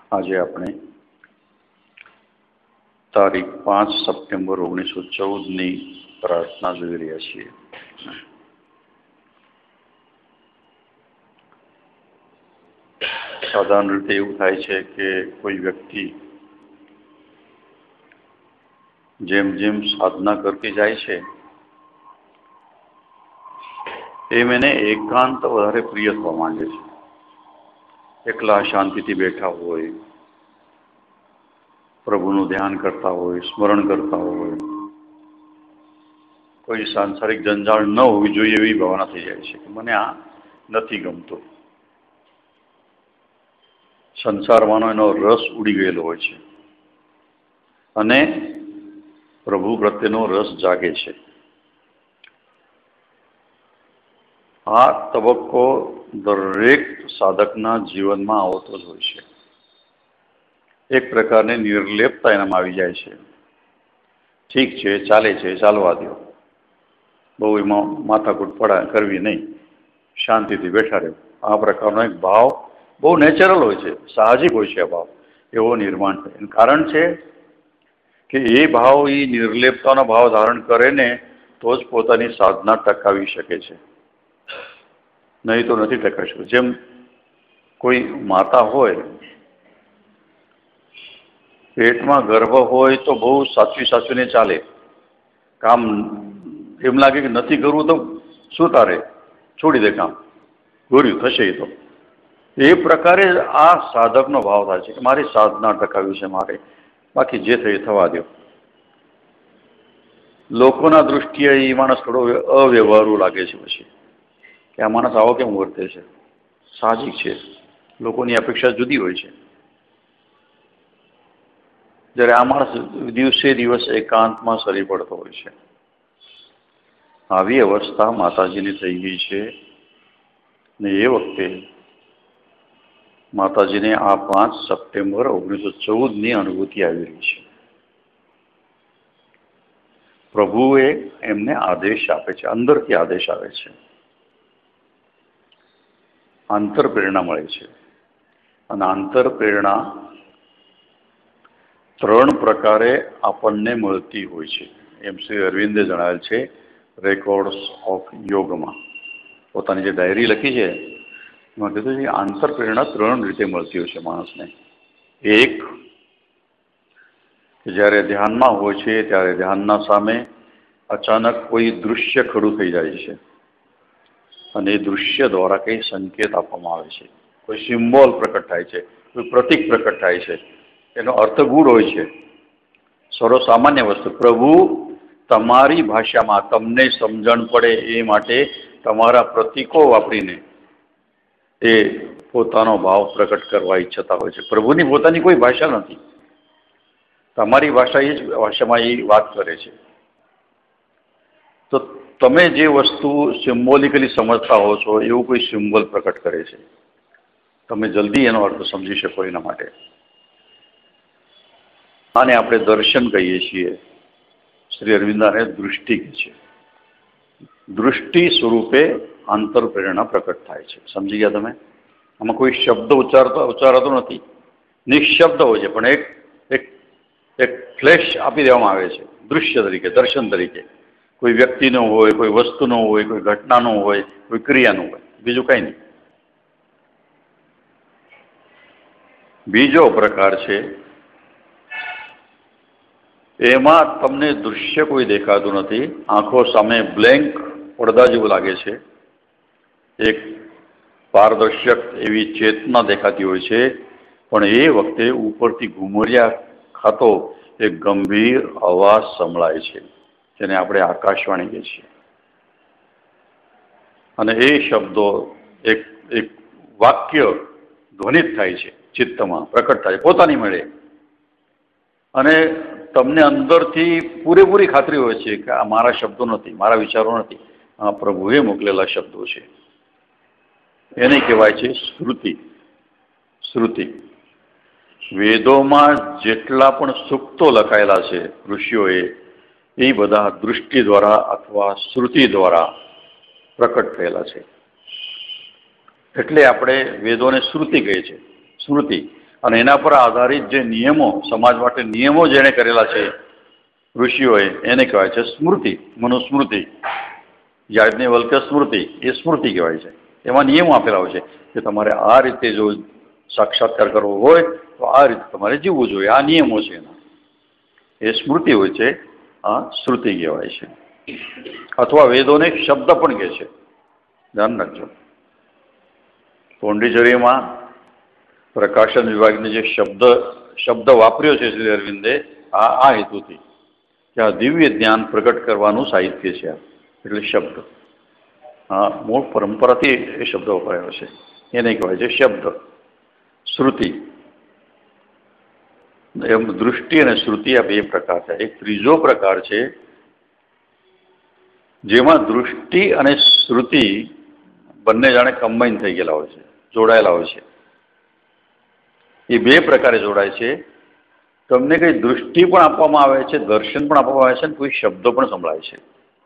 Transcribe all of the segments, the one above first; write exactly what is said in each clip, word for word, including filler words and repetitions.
આજે આપણે તારીખ પાંચ સપ્ટેમ્બર ઓગણીસો ચૌદની પ્રાર્થના જોઈ રહ્યા છીએ. સાધારણ રીતે એવું થાય છે કે કોઈ વ્યક્તિ જેમ જેમ સાધના કરતી જાય છે એમ એને એકાંત વધારે પ્રિય થવા માંગે છે. એકલા શાંતિથી બેઠા હોય, પ્રભુનું ધ્યાન કરતા હોય, સ્મરણ કરતા હોય, કોઈ સાંસારિક જંજાળ ન હોવી જોઈએ એવી ભાવના થઈ જાય છે કે મને આ નથી ગમતું. સંસારમાંનો એનો રસ ઉડી ગયેલો હોય છે અને પ્રભુ પ્રત્યેનો રસ જાગે છે. આ તબક્કો દરેક સાધકના જીવનમાં આવતો જ હોય છે. એક પ્રકારની નિર્લેપતા એનામાં આવી જાય છે. ઠીક છે, ચાલે છે, ચાલવા દો, બહુ એમાં માથાકૂટ પડા કરવી નહીં, શાંતિથી બેઠા રહે, આ પ્રકારનો એક ભાવ બહુ નેચરલ હોય છે, સાહજિક હોય છે. આ ભાવ એવો નિર્માણ થાય. એનું કારણ છે કે એ ભાવ એ નિર્લેપતાનો ભાવ ધારણ કરે ને તો જ પોતાની સાધના ટકાવી શકે છે, નહીં તો નથી ટકાવી શકતું. જેમ કોઈ માતા હોય, પેટમાં ગર્ભ હોય તો બહુ સાચવી સાચવીને ચાલે. કામ એમ લાગે કે નથી કરવું તો શું તારે છોડી દે કામ, ગોર્યું થશે એ તો. એ પ્રકારે આ સાધકનો ભાવ થાય છે કે મારી સાધના ટકાવી છે મારે, બાકી જે થઈ થવા દો. લોકોના દૃષ્ટિએ એ માણસ થોડો અવ્યવહારુ લાગે છે પછી કે આ માણસ આવો કેમ વર્તે છે. સાહજિક છે, લોકોની અપેક્ષા જુદી હોય છે. જ્યારે આ માણસ દિવસે દિવસ એકાંતમાં સરી પડતો હોય છે. આવી અવસ્થા માતાજીની થઈ ગઈ છે ને એ વખતે માતાજીને આ પાંચ સપ્ટેમ્બર ઓગણીસો ચૌદની અનુભૂતિ આવી રહી છે. પ્રભુએ એમને આદેશ આપે છે, અંદરથી આદેશ આવે છે, આંતર પ્રેરણા મળે છે. અને આંતર પ્રેરણા ત્રણ પ્રકારે આપણને મળતી હોય છે, એમ શ્રી અરવિંદે જણાવેલ છે રેકોર્ડ્સ ઓફ યોગમાં. પોતાની જે ડાયરી લખી છે એમાં કીધું છે આંતર પ્રેરણા ત્રણ રીતે મળતી હોય છે માણસને. એક, કે જ્યારે ધ્યાનમાં હોય છે ત્યારે ધ્યાનના સામે અચાનક કોઈ દૃશ્ય ખડું થઈ જાય છે અને એ દૃશ્ય દ્વારા કંઈ સંકેત આપવામાં આવે છે, કોઈ સિમ્બોલ પ્રકટ થાય છે, કોઈ પ્રતીક પ્રકટ થાય છે. એનો અર્થ ગૂઢ હોય છે, સર્વ સામાન્ય વસ્તુ. પ્રભુ તમારી ભાષામાં તમને સમજણ પડે એ માટે તમારા પ્રતીકો વાપરીને એ પોતાનો ભાવ પ્રકટ કરવા ઈચ્છતા હોય છે. પ્રભુની પોતાની કોઈ ભાષા નથી, તમારી ભાષા એ જ ભાષામાં એ વાત કરે છે. તો તમે જે વસ્તુ સિમ્બોલિકલી સમજતા હો છો એવું કોઈ સિમ્બોલ પ્રકટ કરે છે, તમે જલ્દી એનો અર્થ સમજી શકો એના માટે. આને આપણે દર્શન કહીએ છીએ. શ્રી અરવિંદાને દૃષ્ટિ કહે છે. દૃષ્ટિ સ્વરૂપે આંતર પ્રેરણા પ્રકટ થાય છે. સમજી ગયા તમે? આમાં કોઈ શબ્દ ઉચ્ચારતો ઉચ્ચારાતો નથી, નિઃશબ્દ હોય છે, પણ એક એક એક ફ્લેશ આપી દેવામાં આવે છે દૃશ્ય તરીકે, દર્શન તરીકે. કોઈ વ્યક્તિનો હોય, કોઈ વસ્તુનો હોય, કોઈ ઘટનાનો હોય, કોઈ ક્રિયાનો હોય, બીજું કંઈ નહીં. બીજો પ્રકાર છે એમાં તમને દૃશ્ય કોઈ દેખાતું નથી, આંખો સામે બ્લેન્ક પડદા જેવું લાગે છે. એક પારદર્શક એવી ચેતના દેખાતી હોય છે, પણ એ વખતે ઉપરથી ઘુમરિયા ખાતો એક ગંભીર અવાજ સંભળાય છે, જેને આપણે આકાશવાણી કહીએ છીએ. અને એ શબ્દો એક એક વાક્ય ધ્વનિત થાય છે, ચિત્તમાં પ્રકટ થાય પોતાની મળે. અને તમને અંદરથી પૂરેપૂરી ખાતરી હોય છે કે આ મારા શબ્દો નથી, મારા વિચારો નથી, આ પ્રભુએ મોકલેલા શબ્દો છે. એને કહેવાય છે શ્રુતિ. શ્રુતિ વેદોમાં જેટલા પણ સૂક્તો લખાયેલા છે ઋષિઓએ, એ બધા દૃષ્ટિ દ્વારા અથવા શ્રુતિ દ્વારા પ્રકટ થયેલા છે. એટલે આપણે વેદોને શ્રુતિ કહીએ છીએ. સ્મૃતિ અને એના પર આધારિત જે નિયમો, સમાજ માટે નિયમો જેણે કરેલા છે ઋષિઓએ, એને કહેવાય છે સ્મૃતિ, મનુસ્મૃતિ. યાજ્ઞવલ્ક્ય સ્મૃતિ, એ સ્મૃતિ કહેવાય છે. એમાં નિયમો આપેલા હોય છે કે તમારે આ રીતે જો સાક્ષાત્કાર કરવો હોય તો આ રીતે તમારે જીવવું જોઈએ, આ નિયમો છે એના. એ સ્મૃતિ હોય છે, આ શ્રુતિ કહેવાય છે. અથવા વેદોને શબ્દ પણ કહે છે, ધ્યાન રાખજો. પોંડિચેરીમાં પ્રકાશન વિભાગને જે શબ્દ શબ્દ વાપર્યો છે શ્રી અરવિંદે, આ આ હેતુથી કે આ દિવ્ય જ્ઞાન પ્રગટ કરવાનું સાહિત્ય છે, એટલે શબ્દ. હા, મૂળ પરંપરાથી એ શબ્દ વપરાયો છે, એને કહેવાય છે શબ્દ. શ્રુતિ એમ દૃષ્ટિ અને શ્રુતિ આ બે પ્રકાર છે. એક ત્રીજો પ્રકાર છે જેમાં દૃષ્ટિ અને શ્રુતિ બંને જાણે કમ્બાઈન થઈ ગયેલા હોય છે, જોડાયેલા હોય છે. એ બે પ્રકારે જોડાય છે. તમને કઈ દૃષ્ટિ પણ આપવામાં આવે છે, દર્શન પણ આપવામાં આવે છે, અને કોઈ શબ્દો પણ સંભળાય છે.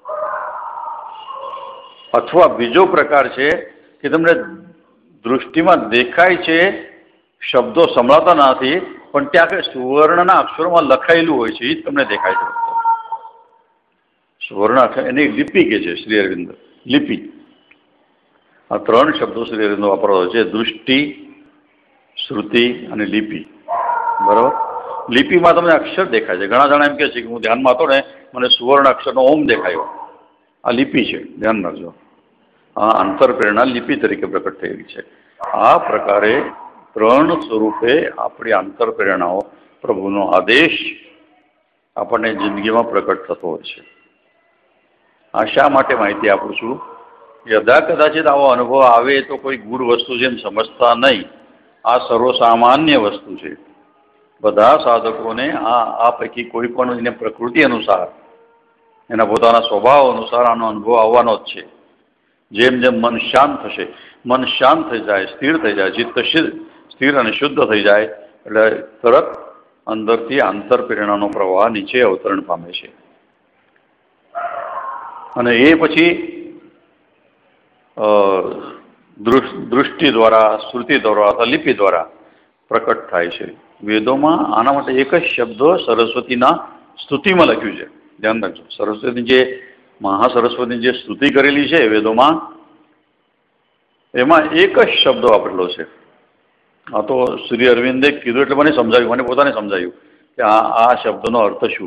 અથવા બીજો પ્રકાર છે કે તમને દૃષ્ટિમાં દેખાય છે, શબ્દો સંભળાતા નથી, પણ ત્યાં કઈ સુવર્ણના અક્ષરોમાં લખાયેલું હોય છે, એ જ તમને દેખાય છે. સુવર્ણ અક્ષર, એની લિપિ કે છે શ્રી અરવિંદ, લિપિ. આ ત્રણ શબ્દો શ્રી અરવિંદ વાપરવા છે, દૃષ્ટિ, શ્રુતિ અને લિપિ. બરાબર? લિપિમાં તમને અક્ષર દેખાય છે. ઘણા જણા એમ કહે છે કે હું ધ્યાનમાં હતો ને, મને સુવર્ણ અક્ષરનો ઓમ દેખાયો. આ લિપિ છે, ધ્યાન રાખજો. આ અંતરપ્રેરણા લિપિ તરીકે પ્રકટ થયેલી છે. આ પ્રકારે ત્રણ સ્વરૂપે આપણી આંતરપ્રેરણાઓ, પ્રભુનો આદેશ આપણને જિંદગીમાં પ્રકટ થતો હોય છે. આ શા માટે માહિતી આપું છું? યદા કદાચિત આવો અનુભવ આવે તો કોઈ ગૂઢ વસ્તુ જેમ સમજતા નહીં. આ સર્વસામાન્ય વસ્તુ છે. બધા સાધકોને આ આ પૈકી કોઈ પણ એને પ્રકૃતિ અનુસાર, એના પોતાના સ્વભાવ અનુસાર આનો અનુભવ આવવાનો જ છે. જેમ જેમ મન શાંત થશે, મન શાંત થઈ જાય, સ્થિર થઈ જાય, ચિત્ત સ્થિર અને શુદ્ધ થઈ જાય, એટલે તરત અંદરથી આંતરપ્રેરણાનો પ્રવાહ નીચે અવતરણ પામે છે. અને એ પછી દૃષ્ટિ દ્વારા, શ્રુતિ દ્વારા અથવા લિપિ દ્વારા પ્રકટ થાય છે. વેદોમાં આના માટે એક જ શબ્દ સરસ્વતીના સ્તુતિમાં લખ્યું છે, ધ્યાન રાખજો. સરસ્વતી જે મહાસરસ્વતીની જે સ્તુતિ કરેલી છે વેદોમાં, એમાં એક જ શબ્દ વાપરેલો છે. આ તો શ્રી અરવિંદે કીધું એટલે મને સમજાવ્યું, મને પોતાને સમજાયું કે આ આ શબ્દનો અર્થ શું.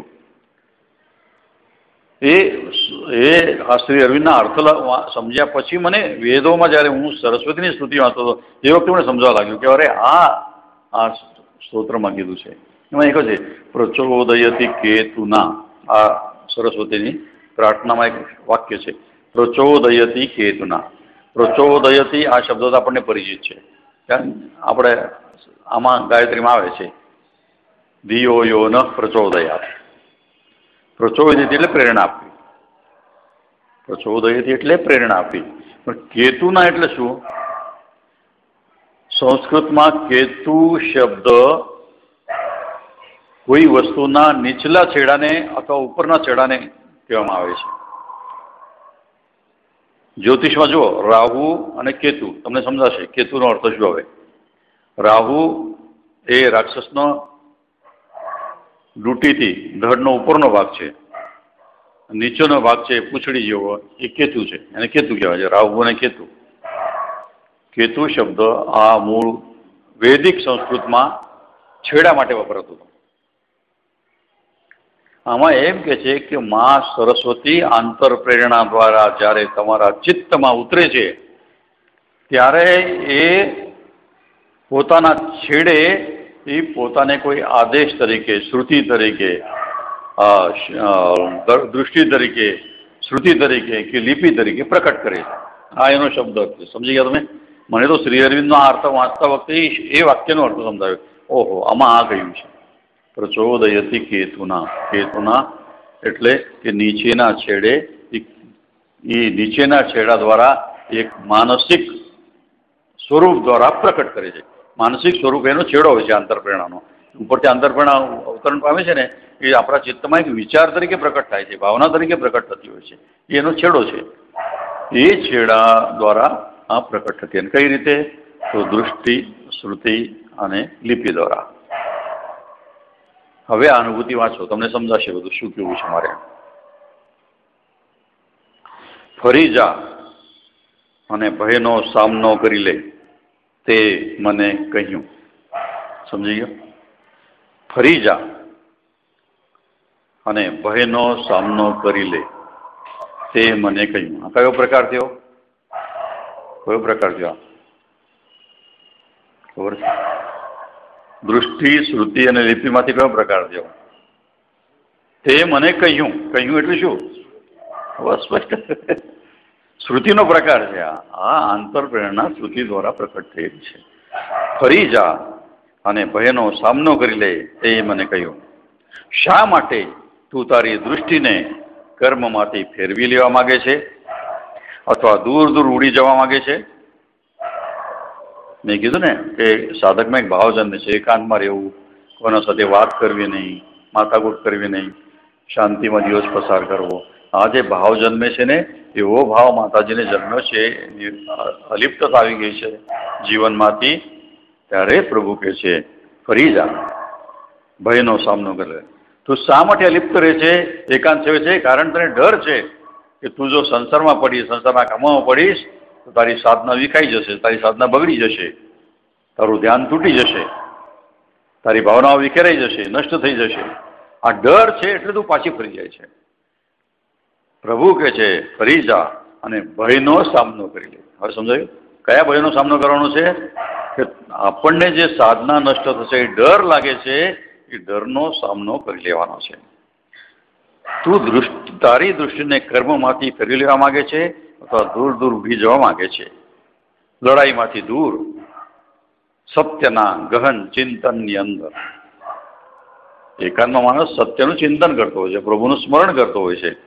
એ એ આ શ્રી અરવિંદના અર્થ સમજ્યા પછી મને વેદોમાં જ્યારે હું સરસ્વતીની સ્તુતિ વાંચતો હતો એ વખતે મને સમજવા લાગ્યું કે અરે આ આ સ્તોત્રમાં કીધું છે. એમાં એક છે પ્રચોદયતિ કેતુના, આ સરસ્વતીની પ્રાર્થનામાં એક વાક્ય છે, પ્રચોદયતિ કેતુના. પ્રચોદયતિ આ શબ્દો તો આપણને પરિચિત છે, આપણે આમાં ગાયત્રીમાં આવે છે, ધિયો યો ન પ્રચોદયાત. પ્રચોદયતિ એટલે પ્રેરણા આપવી, પ્રચોદયતિ એટલે પ્રેરણા આપવી. પણ કેતુના એટલે શું? સંસ્કૃતમાં કેતુ શબ્દ કોઈ વસ્તુના નીચલા છેડાને અથવા ઉપરના છેડાને કહેવામાં આવે છે. જ્યોતિષમાં જુઓ, રાહુ અને કેતુ, તમને સમજાશે કેતુનો અર્થ શું આવે. રાહુ એ રાક્ષસનો ડૂટીથી ધડનો ઉપરનો ભાગ છે, નીચેનો ભાગ છે પૂંછડી જેવો, એ કેતુ છે, એને કેતુ કહેવાય છે, રાહુ અને કેતુ. કેતુ શબ્દ આ મૂળ વૈદિક સંસ્કૃતમાં છેડા માટે વપરાતો હતો. આમાં એમ કે છે કે મા સરસ્વતી આંતરપ્રેરણા દ્વારા જ્યારે તમારા ચિત્તમાં ઉતરે છે ત્યારે એ પોતાના છેડે એ પોતાને કોઈ આદેશ તરીકે, શ્રુતિ તરીકે, દૃષ્ટિ તરીકે, શ્રુતિ તરીકે કે લિપિ તરીકે પ્રકટ કરે છે. આ એનો શબ્દ અર્થ છે. સમજી ગયા તમે? મને તો શ્રી અરવિંદનો અર્થ વાંચતા વખતે એ વાક્યનો અર્થ સમજાવ્યો. ઓહો, આમાં આ કહ્યું છે પ્રચોદયતિ કેતુના. કેતુના એટલે કે નીચેના છેડે, એ નીચેના છેડા દ્વારા એક માનસિક સ્વરૂપ દ્વારા પ્રકટ કરે છે. માનસિક સ્વરૂપ એનો છેડો હોય છે આંતરપ્રેરણાનો. ઉપરથી આંતરપ્રેરણા અવતરણ પામે છે ને, એ આપણા ચિત્તમાં એક વિચાર તરીકે પ્રકટ થાય છે, ભાવના તરીકે પ્રકટ થતી હોય છે. એ એનો છેડો છે. એ છેડા દ્વારા આ પ્રકટ થતી. અને કઈ રીતે? તો દૃષ્ટિ, શ્રુતિ અને લિપિ દ્વારા. હવે આ અનુભૂતિ વાંચો, તમને સમજાશે બધું શું કેવું છે મારે. ફરી જા અને ભયનો સામનો કરી લે, તે મને કહ્યું. સમજી ગયો? ફરી જા અને ભયનો સામનો કરી લે, તે મને કહ્યું. આ કયો પ્રકાર થયો? કયો પ્રકાર થયો? ખબર છે? દૃષ્ટિ, શ્રુતિ અને લિપિમાંથી કયો પ્રકાર થયો? તે મને કહ્યું. કહ્યું એટલે શું? સ્પષ્ટ શ્રુતિનો પ્રકાર છે. આ આંતરપ્રેરણા શ્રુતિ દ્વારા પ્રકટ થયેલી છે. ફરી જા અને ભયનો સામનો કરી લે, તે મને કહ્યું. શા માટે તું તારી દૃષ્ટિને કર્મમાંથી ફેરવી લેવા માંગે છે અથવા દૂર દૂર ઉડી જવા માંગે છે? મેં કીધું ને કે સાધકમાં એક ભાવ જન્મે છે, એકાંતમાં રહેવું, કોના સાથે વાત કરવી નહીં, માથાકૂટ કરવી નહીં, શાંતિમાં દિવસ પસાર કરવો. આ જે ભાવ જન્મે છે ને, એવો ભાવ માતાજીને જન્મ્યો છે, અલિપ્તતા આવી ગઈ છે જીવનમાંથી. ત્યારે પ્રભુ કહે છે ફરી જા, ભયનો સામનો કરે. તું શા માટે અલિપ્ત રહે છે, એકાંત સેવે છે? કારણ તને ડર છે કે તું જો સંસારમાં પડીશ, સંસારના કામોમાં પડીશ તો તારી સાધના વિખાઈ જશે, તારી સાધના બગડી જશે, તારું ધ્યાન તૂટી જશે, તારી ભાવનાઓ વિખેરાઈ જશે, નષ્ટ થઈ જશે. આ ડર છે એટલે તું પાછી ફરી જાય છે. પ્રભુ કહે છે ફરી જા અને ભયનો સામનો કરી લે. હવે સમજાયું? કયા ભયનો સામનો કરવાનો છે? કે આપણને જે સાધના નષ્ટ થશે, એ ડર લાગે છે, એ ડરનો સામનો કરી લેવાનો છે. તું દૃષ્ટિ તારી દૃષ્ટિને કર્મમાંથી ફેરવી લેવા માંગે છે અથવા દૂર દૂર ઉડી જવા માંગે છે. લડાઈમાંથી દૂર, સત્યના ગહન ચિંતનની અંદર. એકાંતમાં માણસ સત્યનું ચિંતન કરતો હોય છે, પ્રભુનું સ્મરણ કરતો હોય છે,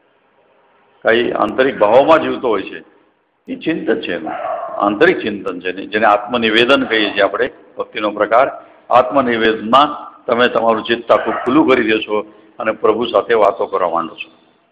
કઈ આંતરિક ભાવોમાં જીવતો હોય છે. એ ચિંતન છે એનું, આંતરિક ચિંતન છે, જેને આત્મનિવેદન કહીએ છીએ આપણે, ભક્તિનો પ્રકાર. આત્મનિવેદનમાં તમે તમારું ચિત્ત આખું ખુલ્લું કરી દો છો અને પ્રભુ સાથે વાતો કરવા માંડો છો.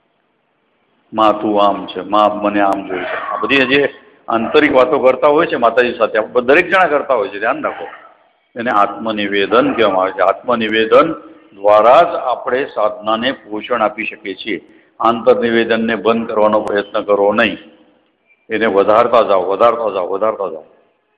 માં તું આમ છે, માં મને આમ જોયું છે. આ બધી જે આંતરિક વાતો કરતા હોય છે માતાજી સાથે, આપણે દરેક જણા કરતા હોય છે, ધ્યાન રાખો. એને આત્મનિવેદન કહેવામાં આવે છે. આત્મનિવેદન દ્વારા જ આપણે સાધનાને પોષણ આપી શકીએ છીએ. આંતરનિવેદનને બંધ કરવાનો પ્રયત્ન કરો નહીં. એને વધારતા જાઓ, વધારતા જાઓ, વધારતા જાઓ.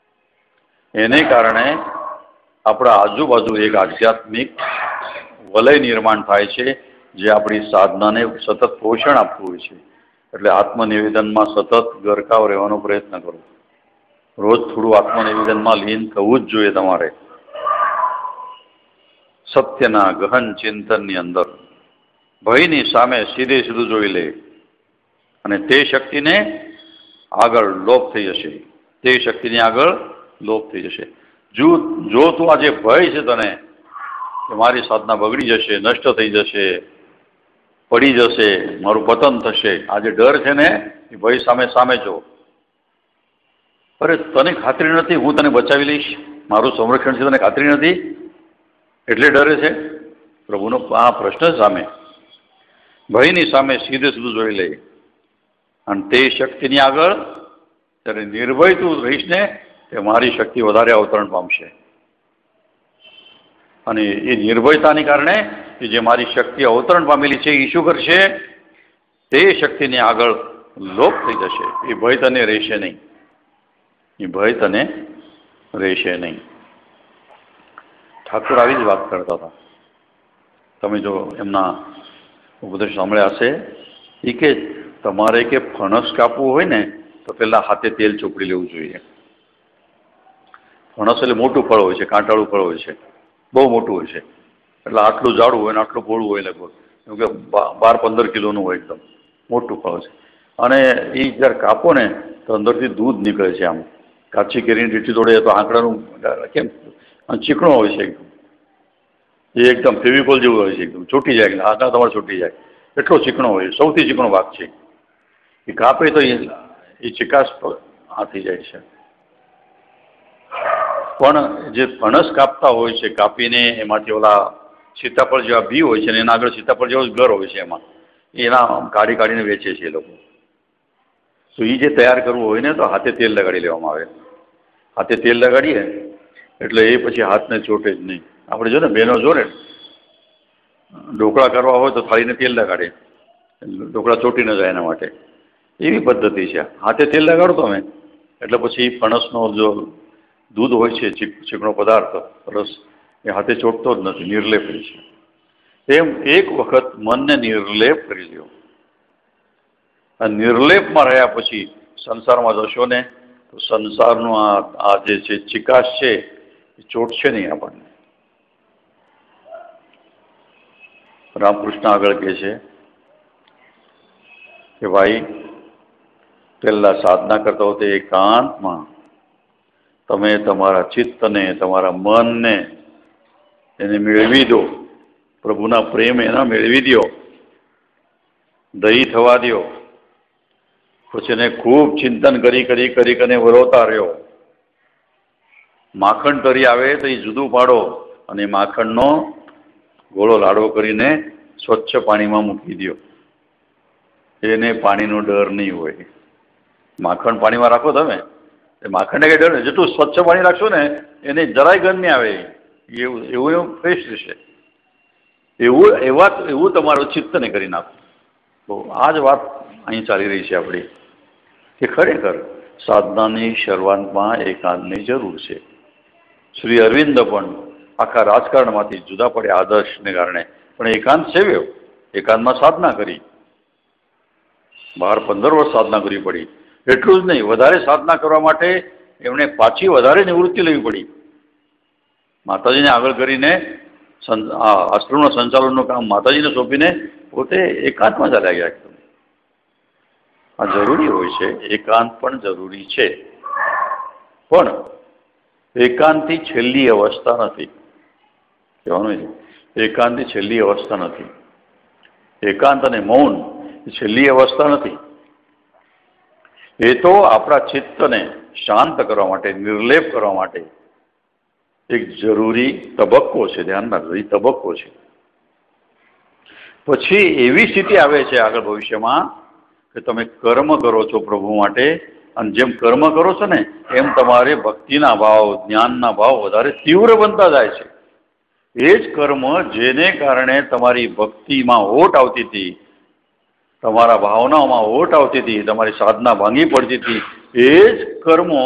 એને કારણે આપણા આજુબાજુ એક આધ્યાત્મિક વલય નિર્માણ થાય છે, જે આપણી સાધનાને સતત પોષણ આપતું હોય છે. એટલે આત્મનિવેદનમાં સતત ગરકાવ રહેવાનો પ્રયત્ન કરો. રોજ થોડું આત્મનિવેદનમાં લીન થવું જ જોઈએ તમારે. સત્યના ગહન ચિંતનની અંદર ભયની સામે સીધે સીધું જોઈ લે અને તે શક્તિને આગળ લોપ થઈ જશે. તે શક્તિની આગળ લોપ થઈ જશે. જો જો તું આજે ભય છે તને કે મારી સાધના બગડી જશે, નષ્ટ થઈ જશે, પડી જશે, મારું પતન થશે, આ જે ડર છે ને, એ ભય સામે સામે જો. અરે તને ખાતરી નથી હું તને બચાવી લઈશ, મારું સંરક્ષણ છે, તને ખાતરી નથી એટલે ડરે છે? પ્રભુનો આ પ્રશ્ન સામે ભયની સામે સીધે સીધું જોઈ લે અને તે શક્તિની આગળ ત્યારે નિર્ભય તું રહીશ ને, તે મારી શક્તિ વધારે અવતરણ પામશે. અને એ નિર્ભયતાને કારણે જે મારી શક્તિ અવતરણ પામેલી છે, એ શું કરશે? તે શક્તિની આગળ લોપ થઈ જશે. એ ભય તને રહેશે નહીં. એ ભય તને રહેશે નહીં. ઠાકોર આવી જ વાત કરતા હતા. તમે જો એમના ઉપદેશ સાંભળ્યા હશે. એ કે તમારે કે ફણસ કાપવું હોય ને તો પહેલાં હાથે તેલ ચોપડી લેવું જોઈએ. ફણસ એટલે મોટું ફળ હોય છે, કાંટાળું ફળ હોય છે, બહુ મોટું હોય છે. એટલે આટલું જાડું હોય ને આટલું પહોળું હોય લગભગ, કેમ કે બાર પંદર કિલોનું હોય, એકદમ મોટું ફળ છે. અને એ જ્યારે કાપો ને તો અંદરથી દૂધ નીકળે છે. આમ કાચી કેરીની ડીટી તોડે તો આંકડાનું કેમ ચીકણો હોય છે એકદમ. એ એકદમ ફેવિકોલ જેવું હોય છે, એકદમ છૂટી જાય, આંકડા તમારે છૂટી જાય, એટલો ચીકણો હોય. સૌથી ચીકણો ભાગ છે. એ કાપે તો એ ચિકાસ આ થઈ જાય છે. પણ જે ફણસ કાપતા હોય છે, કાપીને એમાંથી ઓલા સીતાફળ જેવા બી હોય છે ને એના આગળ સીતાફળ જેવો જ ગર હોય છે, એમાં એના કાઢી કાઢીને વેચે છે એ લોકો. તો એ જે તૈયાર કરવું હોય ને તો હાથે તેલ લગાડી લેવામાં આવે. હાથે તેલ લગાડીએ એટલે એ પછી હાથને ચોટે જ નહીં. આપણે જો ને બહેનો જો ને ઢોકળા કરવા હોય તો થાળીને તેલ લગાડે, ઢોકળા ચોટી ન જાય એના માટે. એવી પદ્ધતિ છે. હાથે તેલ લગાડો તમે એટલે પછી ફણસનો જો દૂધ હોય છે, ચીકણો પદાર્થ, રસ, એ હાથે ચોટતો જ નથી, નિર્લેપ રહે છે. એમ એક વખત મનને નિર્લેપ કરી લ્યો. આ નિર્લેપમાં રહ્યા પછી સંસારમાં જશો ને તો સંસારનું આ આ જે છે ચિકાશ છે એ ચોટશે નહીં આપણને. રામકૃષ્ણ આગળ કહે છે કે ભાઈ પહેલા સાધના કરતા હોતે એકાંતમાં તમે તમારા ચિત્તને, તમારા મનને એને મેળવી દો, પ્રભુના પ્રેમ એના મેળવી દો, દહી થવા દો. પછી એને ખૂબ ચિંતન કરી કરી કરી કરીને વરોતા રહ્યો. માખણ તરી આવે તો એ જુદું પાડો અને માખણનો ગોળો લાડવો કરીને સ્વચ્છ પાણીમાં મૂકી દો. એને પાણીનો ડર નહીં હોય. માખણ પાણીમાં રાખો તમે, એ માખણને કંઈ ડર નહીં. જેટલું સ્વચ્છ પાણી રાખશો ને એને જરાય ગંધ નહીં આવે. એવું એવું એવું ફ્રેશ રહેશે. એવું એવા એવું તમારું ચિત્તને કરી નાખો. તો આ જ વાત અહીં ચાલી રહી છે આપણી કે ખરેખર સાધનાની શરૂઆતમાં એકાંતની જરૂર છે. શ્રી અરવિંદ પણ આખા રાજકારણમાંથી જુદા પડ્યા આદર્શને કારણે, પણ એકાંત સેવ્યો, એકાંતમાં સાધના કરી. બાર પંદર વર્ષ સાધના કરવી પડી. એટલું જ નહીં, વધારે સાધના કરવા માટે એમણે પાછી વધારે નિવૃત્તિ લેવી પડી. માતાજીને આગળ કરીને આશ્રમના સંચાલનનું કામ માતાજીને સોંપીને પોતે એકાંતમાં ચાલ્યા ગયા. આ જરૂરી હોય છે, એકાંત પણ જરૂરી છે, પણ એકાંતથી છેલ્લી અવસ્થા નથી. કહેવાનું એકાંતની છેલ્લી અવસ્થા નથી. એકાંત અને મૌન છેલ્લી અવસ્થા નથી. એ તો આપણા ચિત્તને શાંત કરવા માટે, નિર્લેપ કરવા માટે એક જરૂરી તબક્કો છે. ધ્યાન રાખજો, એ તબક્કો છે. પછી એવી સ્થિતિ આવે છે આગળ ભવિષ્યમાં કે તમે કર્મ કરો છો પ્રભુ માટે, અને જેમ કર્મ કરો છો ને એમ તમારે ભક્તિના ભાવ, જ્ઞાનના ભાવ વધારે તીવ્ર બનતા જાય છે. એ જ કર્મ જેને કારણે તમારી ભક્તિમાં ઓટ આવતી હતી, તમારા ભાવનાઓમાં ઓટ આવતી હતી, તમારી સાધના ભાંગી પડતી હતી, એ જ કર્મો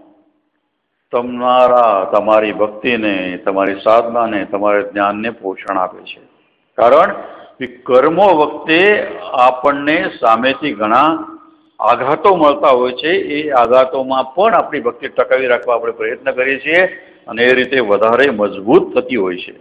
તમારા તમારી ભક્તિને, તમારી સાધનાને, તમારા જ્ઞાનને પોષણ આપે છે. કારણ કે કર્મો વખતે આપણને સામેથી ઘણા આઘાતો મળતા હોય છે. એ આઘાતોમાં પણ આપણી ભક્તિ ટકાવી રાખવા આપણે પ્રયત્ન કરીએ છીએ અને એ રીતે વધારે મજબૂત થતી હોય છે.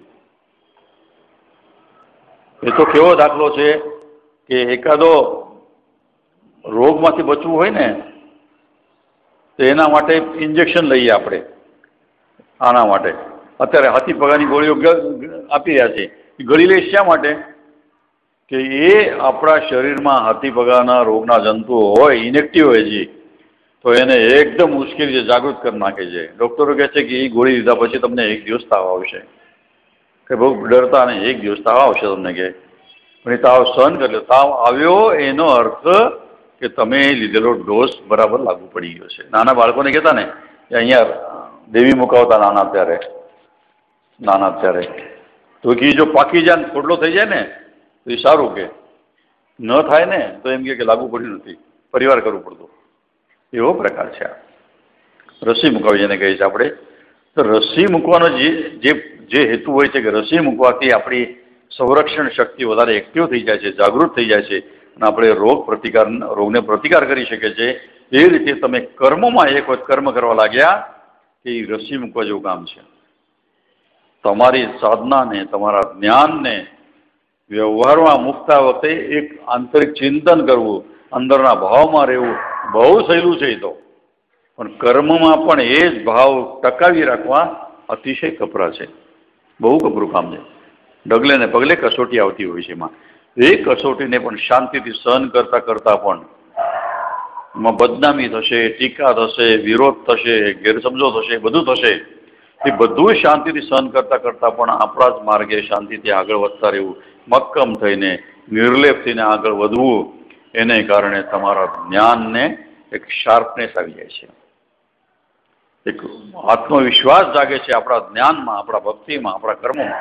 એ તો કેવો દાખલો છે કે એકાદો રોગમાંથી બચવું હોય ને તો એના માટે ઇન્જેક્શન લઈએ આપણે. આના માટે અત્યારે હાથી પગાની ગોળીઓ આપી રહ્યા છે. ગળી લઈશ શા માટે? કે એ આપણા શરીરમાં હાથી પગાના રોગના જંતુઓ હોય, ઇનેક્ટિવ હોય છે, તો એને એકદમ મુશ્કેલી જાગૃત કરી નાખે છે. ડૉક્ટરો કહે છે કે એ ગોળી લીધા પછી તમને એક દિવસ તાવ આવશે, કે બહુ ડરતા નહીં, એક દિવસ તાવ આવશે તમને, કે પણ એ તાવ સહન કરી લો. તાવ આવ્યો એનો અર્થ કે તમે લીધેલો ડોઝ બરાબર લાગુ પડી ગયો છે. નાના બાળકોને કહેતા ને કે અહીંયા દેવી મુકાવતા નાના અત્યારે નાના અત્યારે તો કે જો પાકી જાય ને ખોટલો થઈ જાય ને તો એ સારું, કે ન થાય ને તો એમ કે લાગુ પડ્યું નથી, પરિવાર કરવું પડતું. એવો પ્રકાર છે આ રસી મુકાવી જેને કહીએ છીએ આપણે. તો રસી મૂકવાનો જે જે હેતુ હોય છે કે રસી મૂકવાથી આપણી સંરક્ષણ શક્તિ વધારે એક્ટિવ થઈ જાય છે, જાગૃત થઈ જાય છે અને આપણે રોગ પ્રતિકાર રોગને પ્રતિકાર કરી શકીએ છીએ. એ રીતે તમે કર્મોમાં એક વખત કર્મ કરવા લાગ્યા કે એ રસી મૂકવા જેવું કામ છે. તમારી સાધનાને, તમારા જ્ઞાનને વ્યવહારમાં મૂકતા વખતે એક આંતરિક ચિંતન કરવું, અંદરના ભાવમાં રહેવું બહુ સહેલું છે. એ તો પણ કર્મમાં પણ એ જ ભાવ ટકાવી રાખવા અતિશય કપરા છે. બહુ કપરું કામ છે. ડગલે ને પગલે કસોટી આવતી હોય છે એમાં. એ કસોટીને પણ શાંતિથી સહન કરતા કરતા પણ એમાં બદનામી થશે, ટીકા થશે, વિરોધ થશે, ગેરસમજો થશે, બધું થશે. એ બધું શાંતિથી સહન કરતા કરતા પણ આપણા જ માર્ગે શાંતિથી આગળ વધતા રહેવું, મક્કમ થઈને, નિર્લેપ થઈને આગળ વધવું. એને કારણે તમારા જ્ઞાનને એક શાર્પનેસ આવી જાય છે. એક આત્મવિશ્વાસ જાગે છે આપણા જ્ઞાનમાં, આપણા ભક્તિમાં, આપણા કર્મોમાં.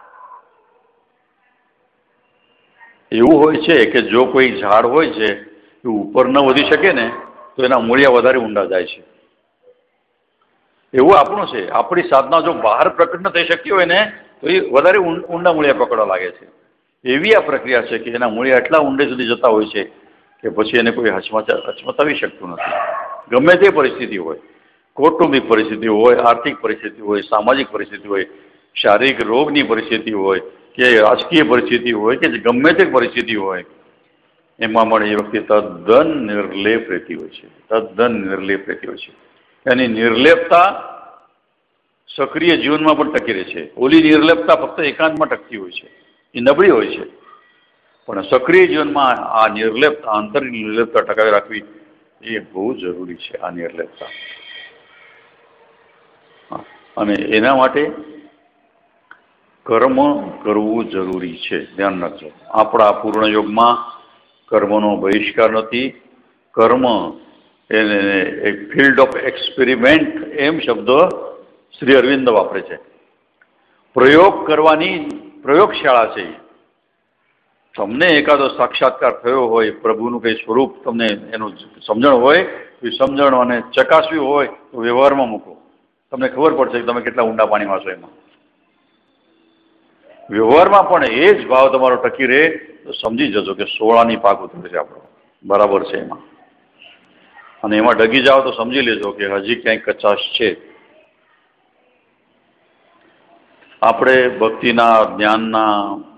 એવું હોય છે કે જો કોઈ ઝાડ હોય છે એ ઉપર ન વધી શકે ને તો એના મૂળિયા વધારે ઊંડા જાય છે. એવું આપણું છે. આપણી સાધના જો બહાર પ્રકટ ન થઈ શકતી હોય ને તો એ વધારે ઊંડા મૂળિયા પકડવા લાગે છે. એવી આ પ્રક્રિયા છે કે એના મૂળિયા એટલા ઊંડે સુધી જતા હોય છે કે પછી એને કોઈ હચમચા હચમચાવી શકતું નથી. ગમે તે પરિસ્થિતિ હોય, કૌટુંબિક પરિસ્થિતિ હોય, આર્થિક પરિસ્થિતિ હોય, સામાજિક પરિસ્થિતિ હોય, શારીરિક રોગની પરિસ્થિતિ હોય કે રાજકીય પરિસ્થિતિ હોય કે ગમે તે પરિસ્થિતિ હોય, એમાં પણ એ વખતે તદ્દન નિર્લેપ રહેતી હોય છે. તદ્દન નિર્લેપ રહેતી હોય છે. એની નિર્લેપતા સક્રિય જીવનમાં પણ ટકી રહે છે. ઓલી નિર્લેપતા ફક્ત એકાંતમાં ટકતી હોય છે, એ નબળી હોય છે. પણ સક્રિય જીવનમાં આ નિર્લેપતા, આંતરિક નિર્લેપતા ટકાવી રાખવી એ બહુ જરૂરી છે. આ નિર્લેપતા, અને એના માટે કર્મ કરવું જરૂરી છે. ધ્યાન રાખજો. આપણા પૂર્ણ યોગમાં કર્મનો બહિષ્કાર નથી. કર્મ એને એક ફિલ્ડ ઓફ એક્સપેરિમેન્ટ એમ શબ્દો શ્રી અરવિંદ વાપરે છે. પ્રયોગ કરવાની પ્રયોગશાળા છે. તમને એકાદો સાક્ષાત્કાર થયો હોય, પ્રભુનું કંઈ સ્વરૂપ તમને એનું સમજણ હોય, એ સમજણ અને ચકાસવી હોય તો વ્યવહારમાં મૂકો. તમને ખબર પડશે કે તમે કેટલા ઊંડા પાણીમાં છો. એમાં વ્યવહારમાં પણ એ જ ભાવ તમારો ટકી રહે તો સમજી જજો કે સોળાની પાક ઉતરે છે આપણો, બરાબર છે એમાં. અને એમાં ડગી જાઓ તો સમજી લેજો કે હજી ક્યાંય કચાશ છે. આપણે ભક્તિના, જ્ઞાનના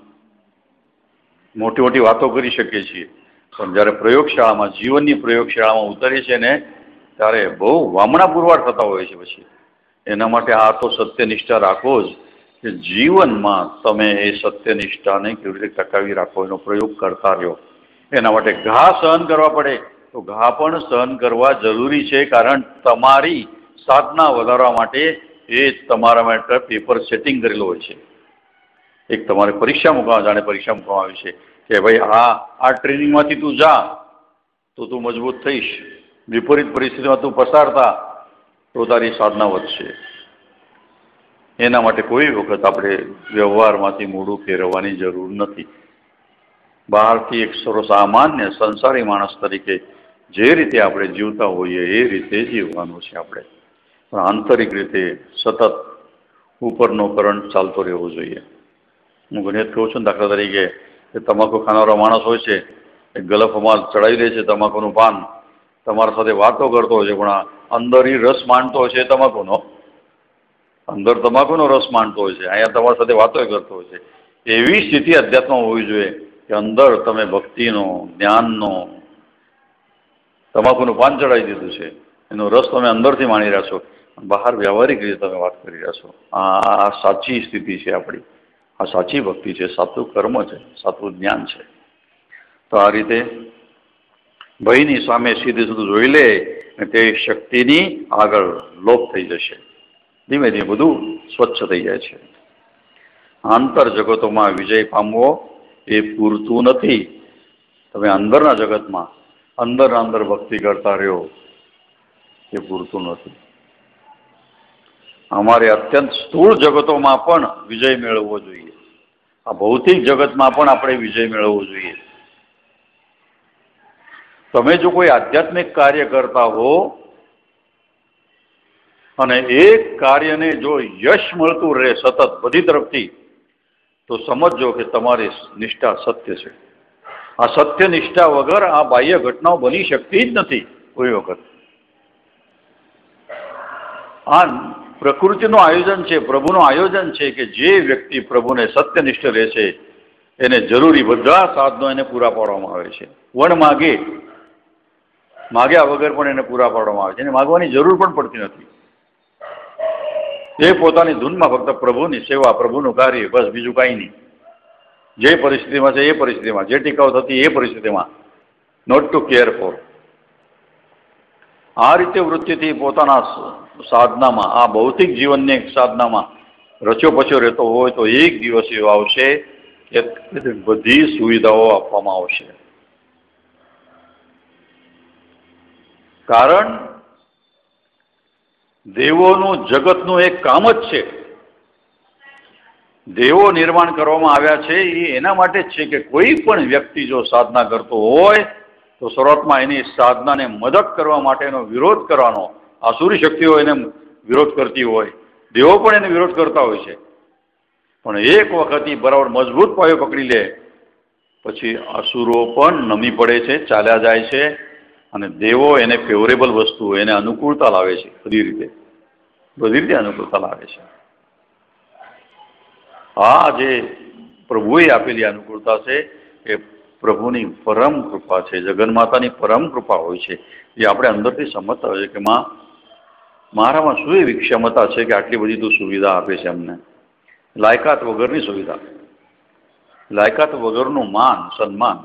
મોટી મોટી વાતો કરી શકીએ છીએ, પણ જ્યારે પ્રયોગશાળામાં, જીવનની પ્રયોગશાળામાં ઉતરીએ છીએ ને ત્યારે બહુ વામણા પુરવાર થતા હોય છે. પછી એના માટે આ તો સત્યનિષ્ઠા રાખો જ કે જીવનમાં તમે એ સત્યનિષ્ઠાને કેવી રીતે ટકાવી રાખો એનો પ્રયોગ કરતા રહ્યો. એના માટે ઘા સહન કરવા પડે તો ઘા પણ સહન કરવા જરૂરી છે. કારણ તમારી સાધના વધારવા માટે એ તમારા માટે પેપર સેટિંગ કરેલો હોય છે. એક તમારે પરીક્ષા મૂકવા, જાણે પરીક્ષા મૂકવામાં આવી છે કે ભાઈ આ આ ટ્રેનિંગમાંથી તું જા તો તું મજબૂત થઈશ. વિપરીત પરિસ્થિતિમાં તું પસાર થા તો તારી સાધના વધશે. એના માટે કોઈ વખત આપણે વ્યવહારમાંથી મોઢું ફેરવવાની જરૂર નથી. બહારથી એક સર્વસામાન્ય સંસારી માણસ તરીકે જે રીતે આપણે જીવતા હોઈએ એ રીતે જીવવાનું છે આપણે. પણ આંતરિક રીતે સતત ઉપરનો કરંટ ચાલતો રહેવો જોઈએ. હું ઘણી વખત કહું છું, દાખલા તરીકે કે તમાકુ ખાનારો માણસ હોય છે, એ ગલફમાં ચડાવી દે છે તમાકુનું પાન, તમારા સાથે વાતો કરતો હોય છે, પણ અંદર એ રસ માણતો હોય છે તમાકુનો, અંદર તમાકુનો રસ માણતો હોય છે, અહીંયા તમારી સાથે વાતો કરતો હોય છે. એવી સ્થિતિ અધ્યાત્મમાં હોવી જોઈએ કે અંદર તમે ભક્તિનો, જ્ઞાનનો, તમાકુનું પાન ચડાવી દીધું છે, એનો રસ તમે અંદરથી માણી રહ્યા છો, બહાર વ્યવહારિક રીતે તમે વાત કરી રહ્યા છો. આ સાચી સ્થિતિ છે આપણી. આ સાચી ભક્તિ છે, સાચું કર્મ છે, સાચું જ્ઞાન છે. તો આ રીતે ભયની સામે સીધું સીધું જોઈ લે અને તે શક્તિની આગળ લોપ થઈ જશે. ધીમે ધીમે બધું સ્વચ્છ થઈ જાય છે. આંતર જગતોમાં વિજય પામવો એ પૂરતું નથી. તમે અંદરના જગતમાં અંદરના અંદર ભક્તિ કરતા રહ્યો એ પૂરતું નથી. અમારે અત્યંત સ્થૂળ જગતોમાં પણ વિજય મેળવવો જોઈએ. આ ભૌતિક જગતમાં પણ આપણે વિજય મેળવવો જોઈએ. તમે જો કોઈ આધ્યાત્મિક કાર્ય કરતા હો અને એ કાર્યને જો યશ મળતું રહે સતત બધી તરફથી, તો સમજો કે તમારી નિષ્ઠા સત્ય છે. આ સત્ય નિષ્ઠા વગર આ બાહ્ય ઘટનાઓ બની શકતી જ નથી કોઈ વખત. આ પ્રકૃતિનું આયોજન છે, પ્રભુનું આયોજન છે કે જે વ્યક્તિ પ્રભુને સત્યનિષ્ઠ રહે છે એને જરૂરી બધા સાધનો એને પૂરા પાડવામાં આવે છે. વણ માગે, માગ્યા વગર પણ એને પૂરા પાડવામાં આવે છે. એને માગવાની જરૂર પણ પડતી નથી. એ પોતાની ધૂનમાં ફક્ત પ્રભુની સેવા, પ્રભુનું કાર્ય, બસ બીજું કાંઈ નહીં. જે પરિસ્થિતિમાં છે એ પરિસ્થિતિમાં, જે ટીકાઓ થતી એ પરિસ્થિતિમાં, નોટ ટુ કેર ફોર. આ રીતે વૃત્તિથી પોતાના સાધનામાં, આ ભૌતિક જીવનની સાધનામાં રચ્યો પચ્યો રહેતો હોય તો એક દિવસ એવો આવશે કે બધી સુવિધાઓ આપવામાં આવશે. કારણ દેવોનું જગતનું એક કામ જ છે. દેવો નિર્માણ કરવામાં આવ્યા છે એ એના માટે જ છે કે કોઈ પણ વ્યક્તિ જો સાધના કરતો હોય તો શરૂઆતમાં એની સાધનાને મદદ કરવા માટેનો વિરોધ કરવાનો, આસુરી શક્તિઓ એને વિરોધ કરતી હોય, દેવો પણ એને વિરોધ કરતા હોય છે. પણ એક વખત એ બરાબર મજબૂત પાયો પકડી લે પછી અસુરો પણ નમી પડે છે, ચાલ્યા જાય છે અને દેવો એને ફેવરેબલ વસ્તુ, એને અનુકૂળતા લાવે છે. બધી રીતે બધી રીતે અનુકૂળતા લાવે છે. આ જે પ્રભુએ આપેલી અનુકૂળતા છે એ પ્રભુની પરમ કૃપા છે, જગન્માતાની પરમ કૃપા હોય છે. એ આપણે અંદરથી સમજતા હોય છે કે માં મારામાં શું એવી ક્ષમતા છે કે આટલી બધી તું સુવિધા આપે છે અમને. લાયકાત વગરની સુવિધા, લાયકાત વગરનું માન સન્માન,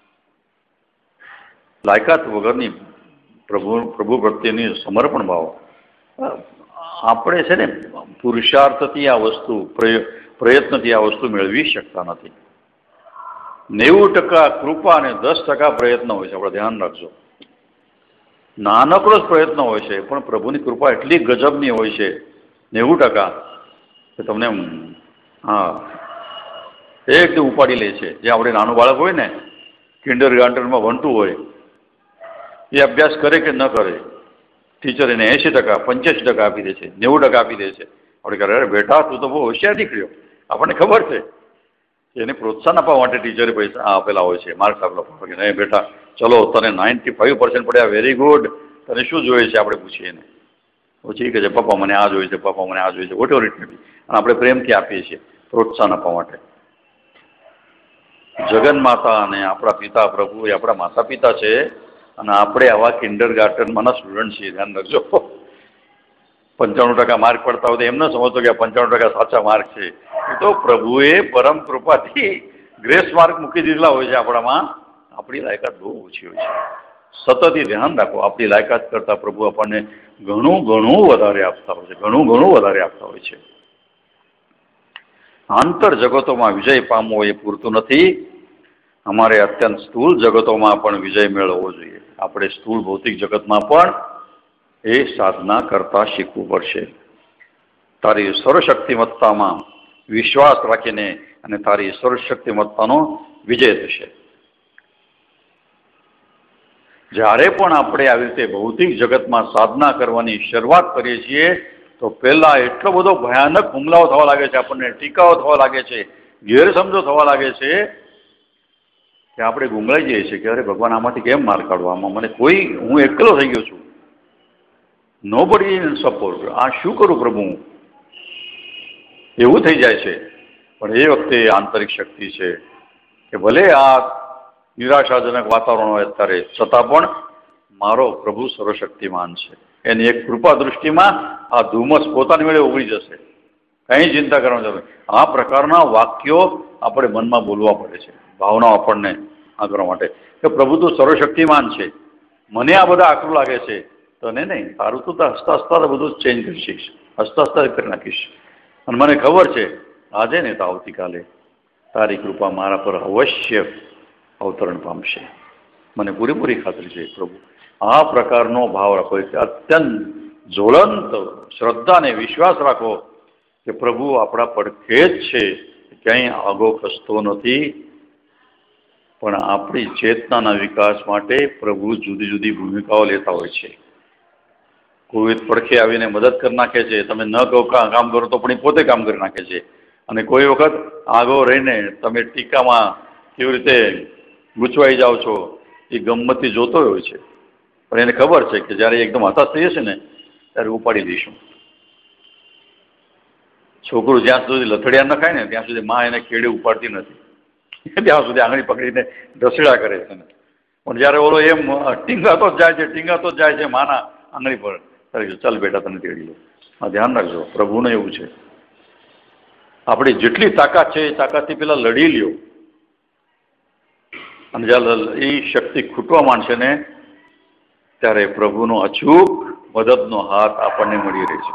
લાયકાત વગરની પ્રભુ પ્રભુ પ્રત્યેની સમર્પણ ભાવ. આપણે છે ને પુરુષાર્થથી આ વસ્તુ, પ્રયત્નથી આ વસ્તુ મેળવી શકતા નથી. નેવું ટકા કૃપા અને દસ ટકા પ્રયત્ન હોય છે. આપણે ધ્યાન રાખજો. નાનકડો જ પ્રયત્ન હોય છે પણ પ્રભુની કૃપા એટલી ગજબની હોય છે નેવું ટકા કે તમને હા એકદમ ઉપાડી લે છે. જે આપણે નાનું બાળક હોય ને, કિન્ડર ગાર્ડનમાં ભણતું હોય, એ અભ્યાસ કરે કે ન કરે, ટીચર એને એંશી ટકા પંચ્યાસી ટકા આપી દે છે, નેવું ટકા આપી દે છે. આપણે કહે અરે બેટા તું તો બહુ હોશિયાર નીકળ્યો. આપણને ખબર છે એને પ્રોત્સાહન આપવા માટે ટીચરે પૈસા આપેલા હોય છે, માર્ક્સ આપેલા હોય. નહીં બેટા ચલો તને નાઇન્ટી ફાઈવ પર્સન્ટ પડ્યા, વેરી ગુડ, તને શું જોઈએ છે આપણે પૂછીએ એને. પછી કહે છે પપ્પા મને આ જોઈએ છે, પપ્પા મને આ જોઈએ છે, whatever it may be. અને આપણે પ્રેમથી આપીએ છીએ પ્રોત્સાહન આપવા માટે. જગન માતા અને આપણા પિતા પ્રભુ એ આપણા માતા પિતા છે અને આપણે આવા કિન્ડર ગાર્ડનમાંના સ્ટુડન્ટ છીએ. ધ્યાન રાખજો. પંચાણું ટકા માર્ક પડતા હોય તો એમ ન સમજતો કે આ પંચાણું ટકા સાચા માર્ક છે. એ તો પ્રભુએ પરમ કૃપાથી ગ્રેસ માર્ક મૂકી દીધેલા હોય છે આપણામાં. આપણી લાયકાત બહુ ઓછી હોય છે. સતત એ ધ્યાન રાખો, આપણી લાયકાત કરતાં પ્રભુ આપણને ઘણું ઘણું વધારે આપતા હોય છે, ઘણું ઘણું વધારે આપતા હોય છે. આંતર જગતોમાં વિજય પામવો એ પૂરતું નથી. અમારે અત્યંત સ્થૂળ જગતોમાં પણ વિજય મેળવવો જોઈએ. આપણે સ્થૂળ ભૌતિક જગતમાં પણ એ સાધના કરતા શીખવું પડશે. તારી સર્વશક્તિમત્તામાં વિશ્વાસ રાખીને અને તારી સર્વશક્તિમત્તાનો વિજય થશે. જ્યારે પણ આપણે આવી રીતે ભૌતિક જગતમાં સાધના કરવાની શરૂઆત કરીએ છીએ તો પહેલાં એટલો બધો ભયાનક હુમલાઓ થવા લાગે છે, આપણને ટીકાઓ થવા લાગે છે, ગેરસમજો થવા લાગે છે કે આપણે ગુંગળાઈ જઈએ છીએ કે અરે ભગવાન આમાંથી કેમ માર કાઢવો, આમાં મને કોઈ, હું એકલો થઈ ગયો છું, નો બડી ઇન સપોર્ટ, આ શું કરું પ્રભુ, એવું થઈ જાય છે. પણ એ વખતે આંતરિક શક્તિ છે કે ભલે આ નિરાશાજનક વાતાવરણ હોય અત્યારે, છતાં પણ મારો પ્રભુ સર્વશક્તિમાન છે. એની એક કૃપા દૃષ્ટિમાં આ ધુમ્મસ પોતાની મેળે ઉગડી જશે. કંઈ ચિંતા કરવાની જરૂર. આ પ્રકારના વાક્યો આપણે મનમાં બોલવા પડે છે, ભાવનાઓ આપણને આ કરવા માટે કે પ્રભુ તો સર્વશક્તિમાન છે, મને આ બધા આકરું લાગે છે, તને નહીં, તારું તો હસતા હસતા બધું ચેન્જ કરી શકીશ, હસતા હસતા કરી નાખીશ. અને મને ખબર છે આજે ને તો આવતીકાલે તારી કૃપા મારા પર અવશ્ય અવતરણ પામશે. મને પૂરેપૂરી ખાતરી છે પ્રભુ. આ પ્રકારનો ભાવ રાખો, અત્યંત જ્વલંત શ્રદ્ધા અને વિશ્વાસ રાખો કે પ્રભુ આપણા પડખે જ છે, ક્યાંય આગો ખસતો નથી. પણ આપણી ચેતનાના વિકાસ માટે પ્રભુ જુદી જુદી ભૂમિકાઓ લેતા હોય છે. કોઈ પડખે આવીને મદદ કરી નાખે છે, તમે ન કહો કામ કરો તો પણ એ પોતે કામ કરી નાખે છે. અને કોઈ વખત આગો રહીને તમે ટીકામાં કેવી રીતે ગૂંચવાઈ જાઓ છો એ ગમતથી જોતો હોય છે. પણ એને ખબર છે કે જ્યારે એકદમ હતાશ થઈ જશે ને ત્યારે ઉપાડી દઈશું. છોકરું જ્યાં સુધી લથડિયા ન ખાય ને ત્યાં સુધી માં એને કેળે ઉપાડતી નથી, ત્યાં સુધી આંગળી પકડીને ઢસેડા કરે છે. પણ જ્યારે ઓલો એમ ટીંગાતો જ જાય છે ટીંગાતો જ જાય છે માના આંગળી પર, ત્યારે ચાલ બેટા તને તેડી લો. આ ધ્યાન રાખજો, પ્રભુને એવું છે. આપણી જેટલી તાકાત છે એ તાકાતથી પેલા લડી લ્યો. અને જ્યારે એ શક્તિ ખૂટવા માંડશે ને ત્યારે પ્રભુનો અચૂક મદદનો હાથ આપણને મળી રહે છે.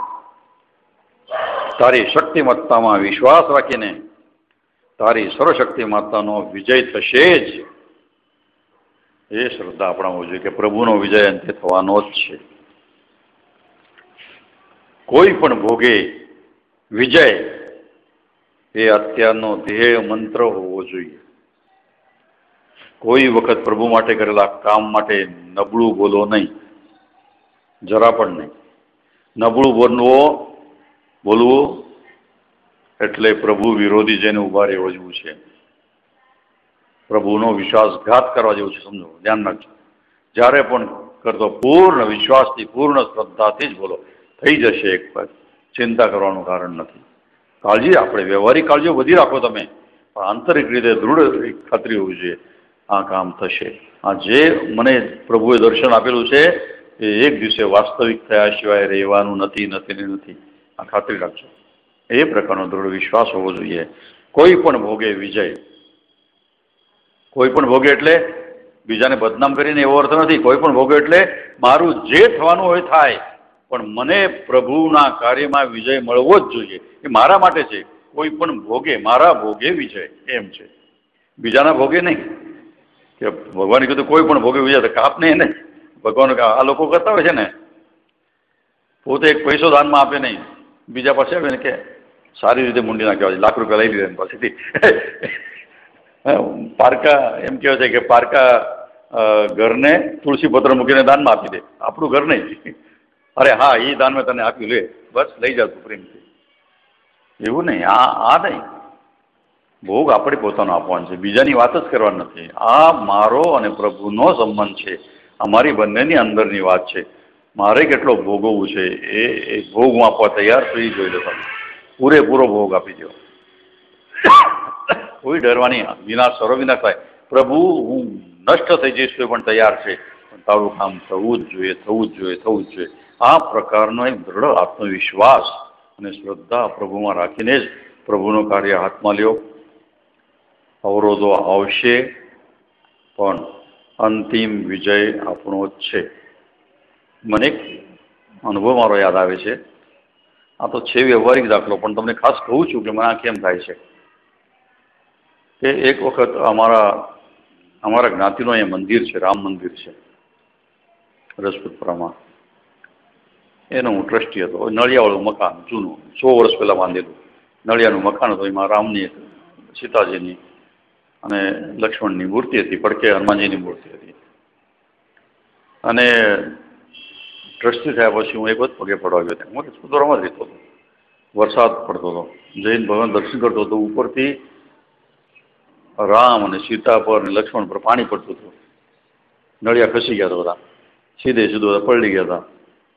તારી શક્તિમત્તામાં વિશ્વાસ રાખીને તારી સર્વશક્તિમત્તાનો વિજય થશે જ. એ શ્રદ્ધા આપણામાં જોઈએ કે પ્રભુનો વિજય અંતે થવાનો જ છે. કોઈ પણ ભોગે વિજય એ અત્યારનો ધ્યેય મંત્ર હોવો જોઈએ. કોઈ વખત પ્રભુ માટે કરેલા કામ માટે નબળું બોલો નહીં, જરા પણ નહીં. નબળું બોલવો બોલવું એટલે પ્રભુ વિરોધી જેને ઉભા રહેવો જેવું છે, પ્રભુનો વિશ્વાસઘાત કરવા જેવું છે. સમજો, ધ્યાન રાખજો. જ્યારે પણ કરતો પૂર્ણ વિશ્વાસથી, પૂર્ણ શ્રદ્ધાથી જ બોલો. થઈ જશે એક પર, ચિંતા કરવાનું કારણ નથી. કાળજી આપણે વ્યવહારિક કાળજીઓ બધી રાખો તમે, પણ આંતરિક રીતે દૃઢ ખાતરી હોવી જોઈએ આ કામ થશે. આ જે મને પ્રભુએ દર્શન આપેલું છે એ એક દિવસે વાસ્તવિક થયા સિવાય રહેવાનું નથી નથી ને નથી. આ ખાતરી રાખજો. એ પ્રકારનો દૃઢ વિશ્વાસ હોવો જોઈએ. કોઈ પણ ભોગે વિજય. કોઈ પણ ભોગે એટલે બીજાને બદનામ કરીને એવો અર્થ નથી. કોઈ પણ ભોગે એટલે મારું જે થવાનું હોય થાય, પણ મને પ્રભુના કાર્યમાં વિજય મળવો જ જોઈએ. એ મારા માટે છે. કોઈ પણ ભોગે, મારા ભોગે વિજય, એમ છે, બીજાના ભોગે નહીં. કે ભગવાને કીધું કોઈ પણ ભોગે વિજય, કાપ નહીં ને. ભગવાન આ લોકો કરતા હોય છે ને, પોતે એક પૈસો દાનમાં આપે નહીં, બીજા પાસે આવે ને કે સારી રીતે મૂંડી નાખ્યા છે, લાખ રૂપિયા લઈ લીધા પાસેથી. પારકા એમ કહેવાય છે કે પારકા ઘરને તુલસી પત્ર મૂકીને દાનમાં આપી દે. આપણું ઘર નહીં. અરે હા, એ દાન મેં તને આપ્યું, લે બસ લઈ જાવ તું પ્રેમથી. એવું નહીં. આ આ નહીં. ભોગ આપણે પોતાનો આપવાનો છે, બીજાની વાત જ કરવાની નથી. આ મારો અને પ્રભુનો સંબંધ છે. અમારી બંનેની અંદરની વાત છે. મારે કેટલો ભોગવવું છે એ ભોગ હું આપવા તૈયાર થઈ જોઈ લો. તમે પૂરેપૂરો ભોગ આપી દો. કોઈ ડરવાની વિનાશ સર્વ વિનાશ થાય. પ્રભુ હું નષ્ટ થઈ જઈશ તો પણ તૈયાર છે, પણ તારું કામ થવું જ જોઈએ, થવું જ જોઈએ, થવું જ જોઈએ. આ પ્રકારનો એક દ્રઢ આત્મવિશ્વાસ અને શ્રદ્ધા પ્રભુમાં રાખીને જ પ્રભુનું કાર્ય હાથમાં લ્યો. અવરોધો આવશે, પણ અંતિમ વિજય આપણો જ છે. મને એક અનુભવ મારો યાદ આવે છે. આ તો છે વ્યવહારિક દાખલો, પણ તમને ખાસ કહું છું કે મને આ કેમ થાય છે. કે એક વખત અમારા અમારા જ્ઞાતિનું અહીંયા મંદિર છે, રામ મંદિર છે રજપૂતપુરામાં. એનો હું ટ્રસ્ટી હતો. નળિયાવાળું મકાન જૂનું, સો વર્ષ પહેલાં બાંધેલું નળિયાનું મકાન હતું. એમાં રામની, સીતાજીની અને લક્ષ્મણની મૂર્તિ હતી, પડકે હનુમાનજીની મૂર્તિ હતી. અને ટ્રસ્ટી થયા પછી હું એક વખત પગે પડવા ગયો ત્યાં. હું રજપૂતપુરામાં જ રહેતો હતો. વરસાદ પડતો હતો. જૈન ભગવાન દર્શન કરતો હતો. ઉપરથી રામ અને સીતા પર અને લક્ષ્મણ પર પાણી પડતું હતું. નળિયા ખસી ગયા હતા બધા, સીધે સીધું બધા પલળી ગયા હતા.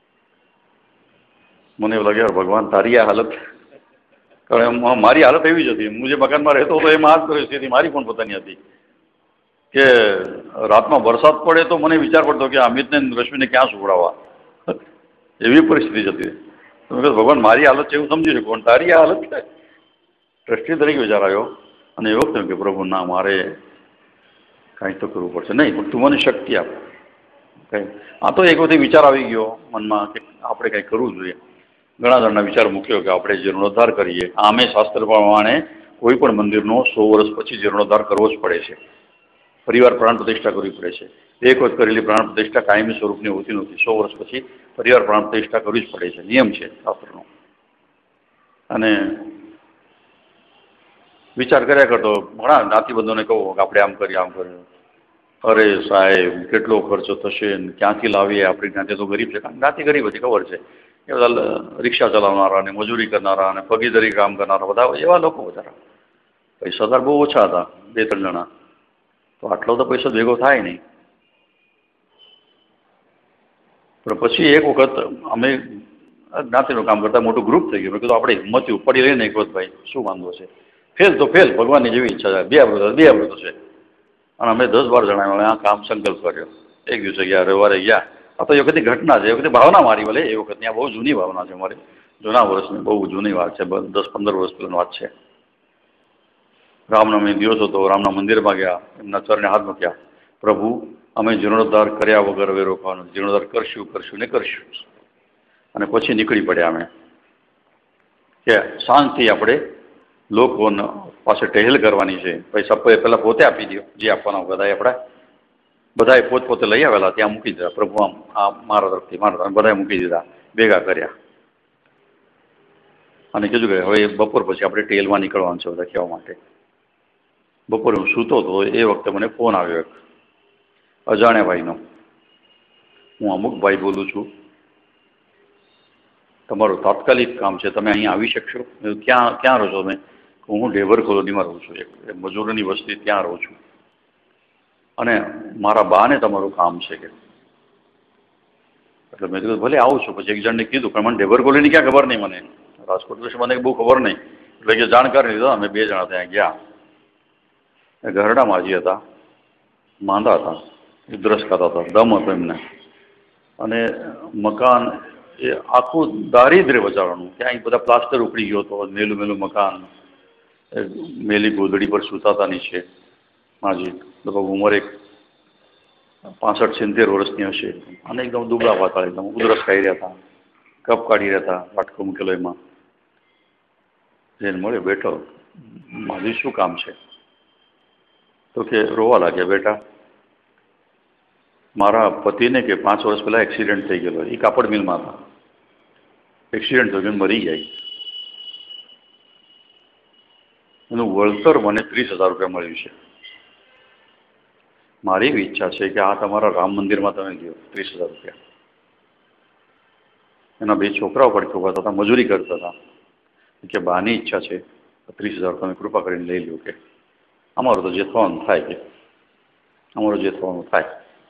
મને એવું લાગે ભગવાન તારી આ હાલત, કારણ મારી હાલત એવી જ હતી. હું જે મકાનમાં રહેતો હતો એમાં આ જ પરિસ્થિતિ મારી પણ પોતાની હતી કે રાતમાં વરસાદ પડે તો મને વિચાર પડતો કે અમિતને રશ્મિને ક્યાં સુવડાવવા. એવી પરિસ્થિતિ જ હતી. તમે કહો ભગવાન મારી હાલત છે એવું સમજી શકું, પણ તારી આ હાલત છે. ટ્રસ્ટી તરીકે વિચાર આવ્યો અને એવો થયું કે પ્રભુ ના, મારે કાંઈ તો કરવું પડશે. નહીં, તું મને શક્તિ આપ. કંઈ આ તો એક વખતે વિચાર આવી ગયો મનમાં કે આપણે કંઈ કરવું જોઈએ. ઘણા જણના વિચાર મૂક્યો કે આપણે જીર્ણોદ્ધાર કરીએ. આમે શાસ્ત્ર પ્રમાણે કોઈ પણ મંદિરનો સો વર્ષ પછી જીર્ણોદ્ધાર કરવો જ પડે છે. પરિવાર પ્રાણ પ્રતિષ્ઠા કરવી પડે છે. એક વખત કરેલી પ્રાણ પ્રતિષ્ઠા કાયમી સ્વરૂપની હોતી નથી. સો વર્ષ પછી પરિવાર પ્રાણ પ્રતિષ્ઠા કરવી જ પડે છે, નિયમ છે શાસ્ત્રનો. અને વિચાર કર્યા કરતો ઘણા જ્ઞાતિબંધોને કહું કે આપણે આમ કરીએ, આમ કરીએ. અરે સાહેબ, કેટલો ખર્ચો થશે, ક્યાંથી લાવીએ? આપણી જ્ઞાતિ તો ગરીબ છે. જ્ઞાતિ ગરીબ હતી, ખબર છે. એ બધા રિક્ષા ચલાવનારા અને મજૂરી કરનારા અને પગીધરી કામ કરનારા બધા એવા લોકો બધા. પૈસાદાર બહુ ઓછા હતા, બે ત્રણ જણા. તો આટલો તો પૈસો ભેગો થાય નહીં. પણ પછી એક વખત અમે જ્ઞાતિનું કામ કરતા મોટું ગ્રુપ થઈ ગયું. મેં કીધું આપણે હિંમત ઉપાડી લઈને એક વખત ભાઈ શું વાંધો છે, ફેલ તો ફેલ, ભગવાનની જેવી ઈચ્છા છે. બે અમૃત બે અમૃત છે. અને અમે દસ બાર જણા આ કામ સંકલ્પ કર્યો. એક દિવસે ગયા, રવિવારે ગયા. આ તો એ વખતની ઘટના છે, એ વખતે ભાવના મારી ભલે, એ વખત ત્યાં બહુ જૂની ભાવના છે મારી, જૂના વર્ષની બહુ જૂની વાત છે, દસ પંદર વર્ષ પહેલાની વાત છે. રામનવમી દિવસ હતો. રામના મંદિરમાં ગયા, એમના ચરણે હાથ મૂક્યા. પ્રભુ, અમે જીર્ણોદ્ધાર કર્યા વગર હવે રોકવાનું, જીર્ણોદ્ધાર કરશું કરશું ને કરશું. અને પછી નીકળી પડ્યા અમે કે શાંતિ આપણે લોકોને પાસે ટહેલ કરવાની છે. પૈસા પહેલાં પોતે આપી દો, જે આપવાના બધાએ આપણા બધાએ પોત પોતે લઈ આવેલા ત્યાં મૂકી દીધા. પ્રભુ આમ આ મારા તરફથી મારા તરફ બધાએ મૂકી દીધા, ભેગા કર્યા. અને કીધું કે હવે બપોર પછી આપણે ટેલમાં નીકળવાનું છે બધા કહેવા માટે. બપોરે હું સૂતો હતો એ વખતે મને ફોન આવ્યો એક અજાણ્યા ભાઈનો. હું અમુક ભાઈ બોલું છું, તમારું તાત્કાલિક કામ છે, તમે અહીં આવી શકશો? ક્યાં ક્યાં રહો છો તમે? હું ઢેબર કોલોનીમાં રહું છું, એક મજૂરોની વસ્તી ત્યાં રહું છું, અને મારા બાને તમારું કામ છે કે. એટલે મેં કીધું ભલે આવું છું. પછી એક જણને કીધું, પણ મને ઢેબર કોલોની ક્યાં ખબર નહીં, મને રાજકોટ વિશે મને બહુ ખબર નહીં. એટલે કે જાણકારી લીધો. અમે બે જણા ત્યાં ગયા. ઘરડા માજી હતા, માંદા હતા, ઉધરસ ખાતા હતા, દમ હતો એમને, અને મકાન એ આખું દારિદ્ર્ય બચાવવાનું. ક્યાંય બધા પ્લાસ્ટર ઉખડી ગયો હતો, મેલું મેલું મકાન, મેલી ગોદડી પર સૂતા હતા નીચે. માજી લગભગ ઉંમર એક પાસઠ સિત્તેર વર્ષની હશે, અને એકદમ દુબળા પાતળા, એકદમ ઉધરસ ખાઈ રહ્યા હતા, કપ કાઢી રહ્યા હતા, વાટકો મૂકેલો એમાં. જઈને મળ્યો, બેઠો. માજી શું કામ છે? તો કે રોવા લાગ્યા, બેટા મારા પતિને કે પાંચ વર્ષ પહેલાં એક્સિડન્ટ થઈ ગયેલો, એ કાપડ મિલમાં હતા, એક્સિડન્ટ થઈ ગયો, મરી ગયા. એનું વળતર મને ત્રીસ હજાર રૂપિયા મળ્યું છે. મારી એવી ઈચ્છા છે કે આ તમારા રામ મંદિરમાં તમે ગયો, ત્રીસ હજાર રૂપિયા. એના બે છોકરાઓ પણ ખોવાતા હતા, મજૂરી કરતા હતા, કે બાની ઈચ્છા છે, ત્રીસ હજાર તમે કૃપા કરીને લઈ લો, કે અમારું તો જે થવાનું થાય, કે અમારું જે થવાનું થાય.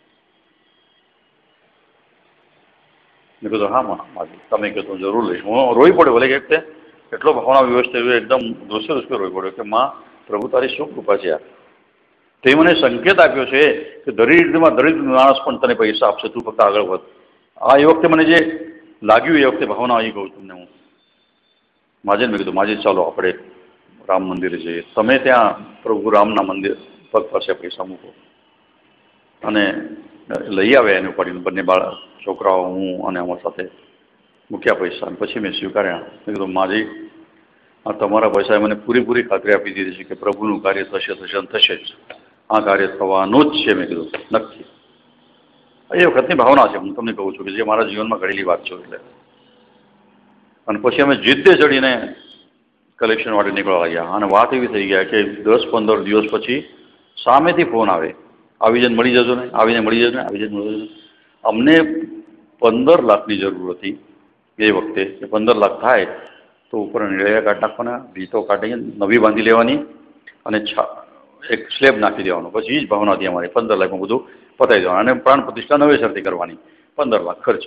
મેં કીધું હા માં, તમે કીધું જરૂર લઈશ. હું રોઈ પડ્યો, ભલે કે એટલો ભાવના વ્યવસ્થિત એકદમ દોષે દોષે રોઈ પડ્યો કે માં પ્રભુ તારી શું કૃપા છે યાર. તે મને સંકેત આપ્યો છે કે દરિદ્રમાં દરિદ્ર માણસ પણ તને પૈસા આપશે, તું ફક્ત આગળ વધ. આ એ વખતે મને જે લાગ્યું એ વખતે ભાવના આવી ગયું તમને હું. માજે મેં કીધું માજે ચાલો આપણે રામ મંદિરે જઈએ, તમે ત્યાં પ્રભુ રામના મંદિર પગ પાસે પૈસા મૂકો. અને લઈ આવ્યા એને ઉપાડીને, બંને બાળક છોકરાઓ, હું અને અમારા સાથે મૂક્યા પૈસા. અને પછી મેં સ્વીકાર્યા. મેં કીધું માજી આ તમારા પૈસાએ મને પૂરેપૂરી ખાતરી આપી દીધી છે કે પ્રભુનું કાર્ય થશે થશે અને થશે જ. આ કાર્ય થવાનું જ છે. મેં કીધું નક્કી. એ વખતની ભાવના છે, હું તમને કહું છું, કે જે મારા જીવનમાં ઘડેલી વાત છે. એટલે અને પછી અમે જીદ્દે ચડીને કલેક્શન માટે નીકળવા લાગ્યા. અને વાત એવી થઈ ગયા કે દસ પંદર દિવસ પછી સામેથી ફોન આવે, આવી જઈને મળી જજો ને, આવીને મળી જજો ને, આવી જઈને મળી જજો. અમને પંદર લાખની જરૂર હતી એ વખતે, કે પંદર લાખ થાય તો ઉપર નિળૈયા કાઢી નાખવાના, ભીતો કાઢી નવી બાંધી લેવાની, અને છા એક સ્લેબ નાખી દેવાનો. પછી એ જ ભાવના હતી અમારી, પંદર લાખમાં બધું પતાવી દેવાનું, અને પ્રાણ પ્રતિષ્ઠા નવેસરથી કરવાની. પંદર લાખ ખર્ચ.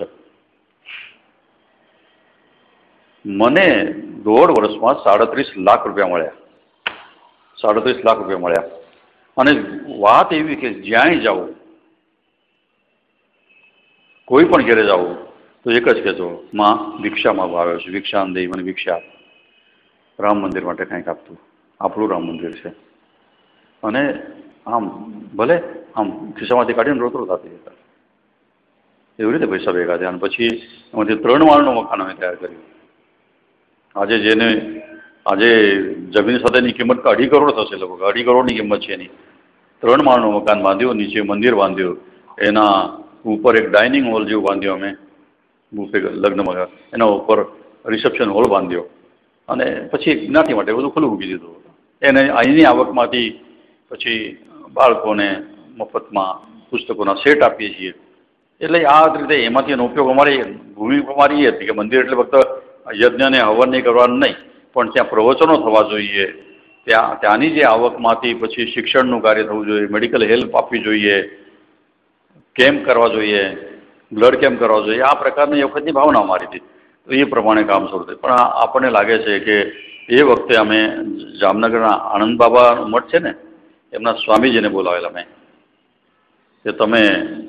મને દોઢ વર્ષમાં સાડત્રીસ લાખ રૂપિયા મળ્યા. સાડત્રીસ લાખ રૂપિયા મળ્યા. અને વાત એવી કે જ્યાંય જાઓ, કોઈ પણ ઘેરે જાઓ તો એક જ કહેજો, માં ભિક્ષા માંગવા આવ્યો છે, ભિક્ષા દઈ મને ભિક્ષા. રામ મંદિર માટે કંઈક આપતું, આપણું રામ મંદિર છે. અને આમ ભલે આમ ખિસ્સામાંથી કાઢીને રોતરો થતી જતા. એવી રીતે પૈસા ભેગા થયા. અને પછી એમાંથી ત્રણ માળનું મકાન અમે તૈયાર કર્યું. આજે જેને આજે જમીન સાથેની કિંમત અઢી કરોડ થશે, લગભગ અઢી કરોડની કિંમત છે એની. ત્રણ માળનું મકાન બાંધ્યું, નીચે મંદિર બાંધ્યું, એના ઉપર એક ડાઇનિંગ હોલ જેવું બાંધ્યું અમે બુફે લગ્નમાં, એના ઉપર રિસેપ્શન હોલ બાંધ્યો, અને પછી જ્ઞાતિ માટે બધું ખુલ્લું મૂકી દીધું. એને અહીંની આવકમાંથી પછી બાળકોને મફતમાં પુસ્તકોના સેટ આપીએ છીએ. એટલે આ રીતે એમાંથી એનો ઉપયોગ અમારી ભૂમિ અમારી એ હતી કે મંદિર એટલે ફક્ત યજ્ઞને હવન નહીં કરવાનું નહીં, પણ ત્યાં પ્રવચનો થવા જોઈએ, ત્યાં ત્યાંની જે આવકમાંથી પછી શિક્ષણનું કાર્ય થવું જોઈએ, મેડિકલ હેલ્પ આપવી જોઈએ, કેમ્પ કરવા જોઈએ, બ્લડ કેમ્પ કરવા જોઈએ. આ પ્રકારની એ વખતની ભાવના અમારી હતી. તો એ પ્રમાણે કામ શરૂ થયું. પણ આપણને લાગે છે કે એ વખતે અમે જામનગરના આનંદ બાબા મઠ છે ને, એમના સ્વામીજીને બોલાવેલા મેં કે તમે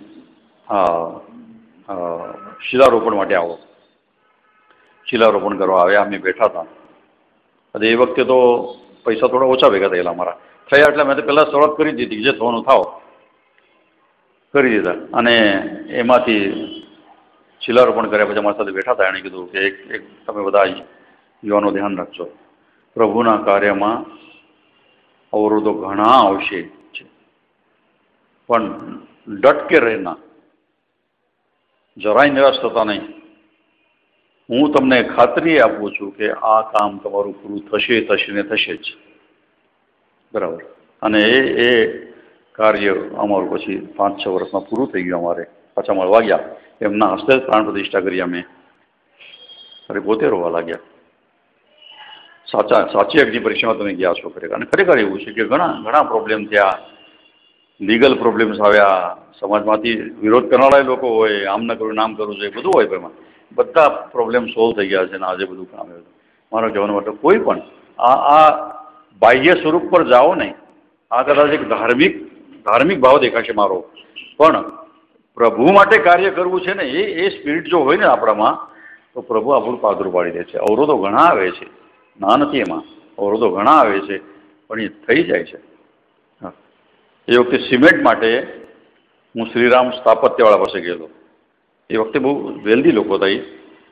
શિલારોપણ માટે આવો. શિલારોપણ કરવા આવ્યા. અમે બેઠા હતા. અને એ વખતે તો પૈસા થોડા ઓછા ભેગા થયેલા અમારા. થયા એટલે મેં તો પહેલાં શરૂઆત કરી દીધી, જે થવાનું થાવ કરી દીધા. અને એમાંથી શિલારોપણ કર્યા પછી અમારા સાથે બેઠા હતા. એણે કીધું કે એક એક તમે બધા યુવાનો ધ્યાન રાખજો, પ્રભુના કાર્યમાં અવરોધો ઘણા આવશે છે, પણ ડટ કે રહેના, જરાય નિરાશ થતા નહીં. હું તમને ખાતરી આપું છું કે આ કામ તમારું પૂરું થશે થશે ને થશે જ. બરાબર. અને એ એ કાર્ય અમારું પછી પાંચ છ વર્ષમાં પૂરું થઈ ગયું. અમારે પાછા મળવા ગયા, એમના હસ્તે પ્રાણ પ્રતિષ્ઠા કરી અમે. અરે પોતે રોવા લાગ્યા. સાચા સાચી અગ્નિ પરીક્ષામાં તમે ગયા છો ખરેખર. અને ખરેખર એવું છે કે ઘણા ઘણા પ્રોબ્લેમ થયા, લીગલ પ્રોબ્લેમ્સ આવ્યા, સમાજમાંથી વિરોધ કરનારા લોકો હોય, આમ ન કરવું નામ કરવું છે, બધું હોય. એમાં બધા પ્રોબ્લેમ સોલ્વ થઈ ગયા છે ને આજે બધું કામ આવ્યું. મારો કહેવાનો મતલબ કોઈ પણ આ આ બાહ્ય સ્વરૂપ પર જાઓ નહીં. આ કદાચ એક ધાર્મિક ધાર્મિક ભાવ દેખાશે મારો, પણ પ્રભુ માટે કાર્ય કરવું છે ને એ એ સ્પિરિટ જો હોય ને આપણામાં, તો પ્રભુ આપણું પાદરું પાડી દે છે. અવરોધો ઘણા આવે છે, ના નથી એમાં, અવરોધો ઘણા આવે છે, પણ એ થઈ જાય છે. હા, એ વખતે સિમેન્ટ માટે હું શ્રીરામ સ્થાપત્યવાળા પાસે ગયેલો. એ વખતે બહુ વેલ્ધી લોકો હતા. એ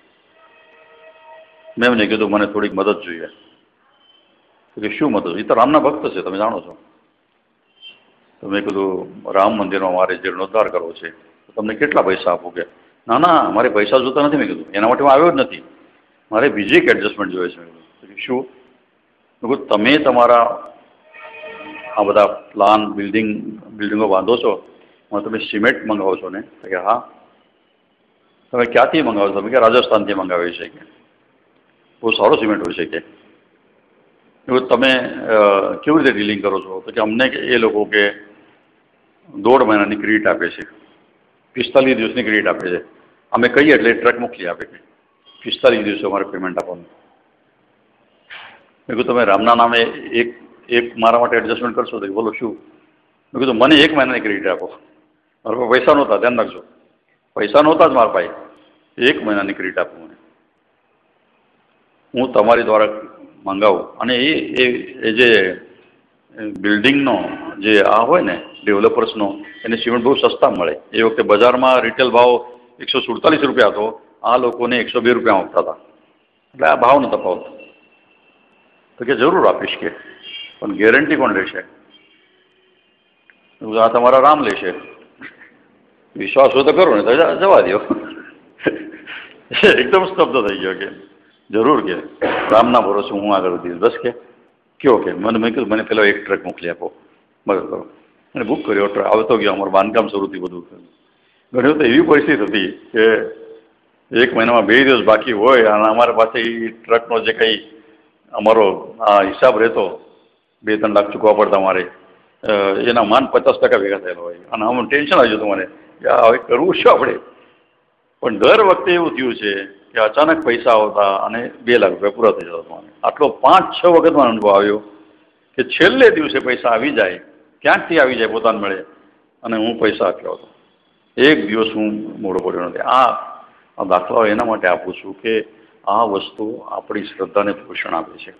મેં એમને કીધું મને થોડીક મદદ જોઈએ. કે શું મદદ? એ તો રામના ભક્ત છે, તમે જાણો છો. તો મેં કીધું રામ મંદિરમાં મારે જીર્ણોદ્ધાર કરવો છે, તો તમને કેટલા પૈસા આપું? કે ના ના મારે પૈસા જોતા નથી. મેં કીધું એના માટે હું આવ્યો જ નથી, મારે બીજી એક એડજસ્ટમેન્ટ જોઈએ છે. મેં કીધું શું? મેં કીધું તમે તમારા આ બધા પ્લાન બિલ્ડિંગ બિલ્ડિંગો બાંધો છો, એમાં તમે સિમેન્ટ મંગાવો છો ને? કે હા. તમે ક્યાંથી મંગાવો છો? તમે કે રાજસ્થાનથી મંગાવે છે, કે બહુ સારો સિમેન્ટ હોય છે. કે તમે કેવી રીતે ડીલિંગ કરો છો? તો કે અમને એ લોકો કે દોઢ મહિનાની ક્રેડિટ આપે છે, પિસ્તાલીસ દિવસની ક્રેડિટ આપે છે. અમે કહીએ એટલે ટ્રક મોકલી આપે કે પિસ્તાલીસ દિવસે અમારે પેમેન્ટ આપવાનું. મેં કીધું તમે રામના નામે એક એક મારા માટે એડજસ્ટમેન્ટ કરશો? તો બોલો શું? મેં કીધું મને એક મહિનાની ક્રેડિટ આપો. મારા પાસે પૈસા નહોતા, ધ્યાન રાખજો, પૈસા નહોતા જ મારા પાસે. એક મહિનાની ક્રેડિટ આપો મને, હું તમારી દ્વારા મંગાવું. અને એ એ જે બિલ્ડિંગનો જે આ હોય ને ડેવલપર્સનો, એને સિમેન્ટ બહુ સસ્તા મળે. એ વખતે બજારમાં રિટેલ ભાવ એકસો સુડતાલીસ રૂપિયા હતો, આ લોકોને એકસો બે રૂપિયા આપતા હતા. એટલે આ ભાવનો તફાવત. તો કે જરૂર આપીશ, કે પણ ગેરંટી કોણ લેશે? આ તમારા રામ લેશે. વિશ્વાસ હોય તો કરો ને તો જવા દો. એકદમ સ્તબ્ધ થઈ ગયો. કે જરૂર, કે રામના ભરોસે હું આગળ વધીશ. બસ કે કયો? કે મને મેં કીધું મને પેલો એક ટ્રક મોકલી આપો, મદદ કરો. અને બુક કર્યો, ટ્રક આવતો ગયો. અમારું બાંધકામ શરૂ થયું બધું. ઘણી વખત એવી પરિસ્થિતિ હતી કે એક મહિનામાં બે દિવસ બાકી હોય અને અમારા પાસે એ ટ્રકનો જે કંઈ અમારો આ હિસાબ રહેતો, બે ત્રણ લાખ ચૂકવવા પડતા અમારે, એના માન પચાસ ટકા ભેગા થયેલા હોય. અને આમ ટેન્શન આવી જતું મને કે હવે કરવું શું આપણે. પણ દર વખતે એવું થયું છે કે અચાનક પૈસા આવતા અને બે લાખ રૂપિયા પૂરા થઈ જતા. મને આટલો પાંચ છ વખતમાં અનુભવ આવ્યો કે છેલ્લે દિવસે પૈસા આવી જાય, ક્યાંકથી આવી જાય, પોતાને મળે, અને હું પૈસા આપ્યો હતો. એક દિવસ હું મોડો પડ્યો નથી. આ આ દાખલાઓ એના માટે આપું છું કે આ વસ્તુ આપણી શ્રદ્ધાને પોષણ આપે છે.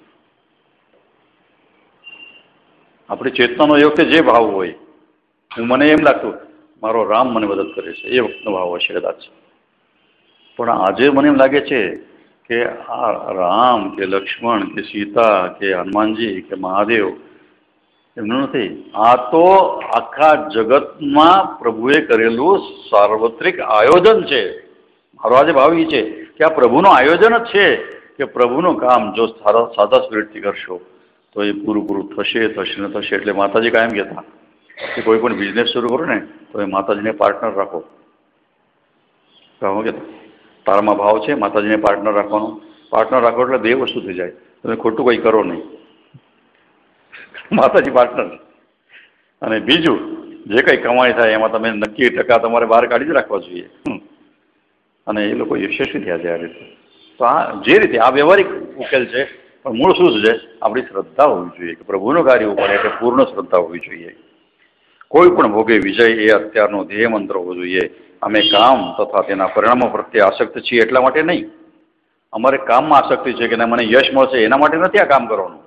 આપણી ચેતનાનો એ વખતે જે ભાવ હોય, હું મને એમ લાગતું મારો રામ મને મદદ કરે છે, એ વખતનો ભાવ હશે કદાચ. પણ આજે મને એમ લાગે છે કે આ રામ કે લક્ષ્મણ કે સીતા કે હનુમાનજી કે મહાદેવ એમનું નથી. આ તો આખા જગતમાં પ્રભુએ કરેલું સાર્વત્રિક આયોજન છે. મારો આજે ભાવ એ છે કે આ પ્રભુનું આયોજન જ છે કે પ્રભુનું કામ જો સારા સાદા સ્પિરિટથી કરશો તો એ પૂરું પૂરું થશે થશે ને થશે. એટલે માતાજી કાયમ કહેતા કે કોઈ પણ બિઝનેસ શરૂ કરો ને તો એ માતાજીને પાર્ટનર રાખો. કહો કે તારામાં ભાવ છે, માતાજીને પાર્ટનર રાખવાનો. પાર્ટનર રાખો એટલે બે વસ્તુ થઈ જાય. તમે ખોટું કંઈ કરો નહીં, માતાજી પાર્ટનર. અને બીજું જે કંઈ કમાઈ થાય એમાં તમે નક્કી ટકા તમારે બહાર કાઢી જ રાખવા જોઈએ. અને એ લોકો યશસ્વી થયા છે આ રીતે. તો આ જે રીતે આ વ્યવહારિક ઉકેલ છે, પણ મૂળ શું છે? આપણી શ્રદ્ધા હોવી જોઈએ કે પ્રભુનું કાર્ય ઉપર એટલે પૂર્ણ શ્રદ્ધા હોવી જોઈએ. કોઈ પણ ભોગે વિજય એ અત્યારનો ધ્યેય મંત્ર હોવો જોઈએ. અમે કામ તથા તેના પરિણામો પ્રત્યે આસક્ત છીએ એટલા માટે નહીં. અમારે કામમાં આસક્તિ છે કે મને યશ મળશે એના માટે નથી આ કામ કરવાનું.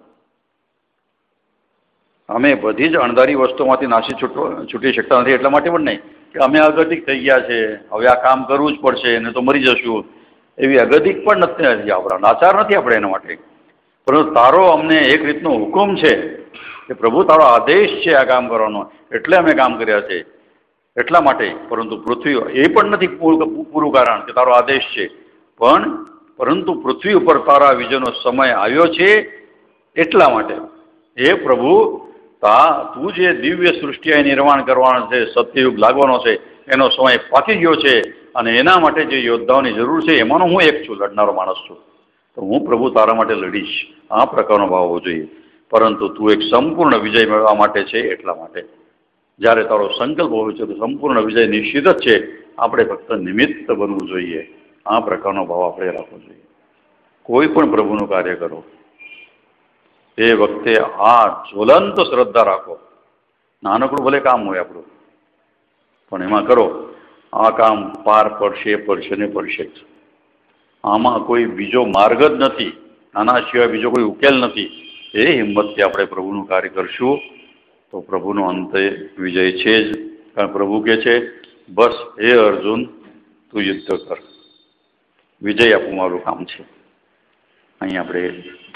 અમે બધી જ અણધારી વસ્તુમાંથી નાસી છૂટો છૂટી શકતા નથી એટલા માટે પણ નહીં કે અમે અગતિક થઈ ગયા છે, હવે આ કામ કરવું જ પડશે એને તો મરી જશું, એવી અગતિક પણ નથી. આપણા નાચાર નથી આપણે એના માટે. પરંતુ તારો અમને એક રીતનો હુકમ છે કે પ્રભુ તારો આદેશ છે આ કામ કરવાનો, એટલે અમે કામ કર્યા છે એટલા માટે. પરંતુ પૃથ્વી એ પણ નથી પૂરું કારણ કે તારો આદેશ છે, પણ પરંતુ પૃથ્વી ઉપર તારા વિજયનો સમય આવ્યો છે એટલા માટે હે પ્રભુ તા તું જે દિવ્ય સૃષ્ટિ નિર્માણ કરવાનો છે, સત્યયુગ લાગવાનો છે, એનો સમય પાકી ગયો છે અને એના માટે જે યોદ્ધાઓની જરૂર છે એમાંનો હું એક છું, લડનારો માણસ છું. તો હું પ્રભુ તારા માટે લડીશ. આ પ્રકારનો ભાવ હોવો જોઈએ. પરંતુ તું એક સંપૂર્ણ વિજય મેળવવા માટે છે એટલા માટે જ્યારે તારો સંકલ્પ હોય છે તો સંપૂર્ણ વિજય નિશ્ચિત જ છે. આપણે ફક્ત નિમિત્ત બનવું જોઈએ. આ પ્રકારનો ભાવ આપણે રાખવો જોઈએ. કોઈ પણ પ્રભુનું કાર્ય કરો એ વખતે આ જ્વલંત શ્રદ્ધા રાખો. નાનકડું ભલે કામ હોય આપણું, પણ એમાં કરો આ કામ પાર પડશે પડશે ને પડશે જ. આમાં કોઈ બીજો માર્ગ જ નથી, આના સિવાય બીજો કોઈ ઉકેલ નથી. એ હિંમતથી આપણે પ્રભુનું કાર્ય કરશું તો પ્રભુનો અંતે વિજય છે જ. કારણ પ્રભુ કહે છે બસ હે અર્જુન તું યુદ્ધ કર, વિજય આપવું મારું કામ છે. અહીં આપણે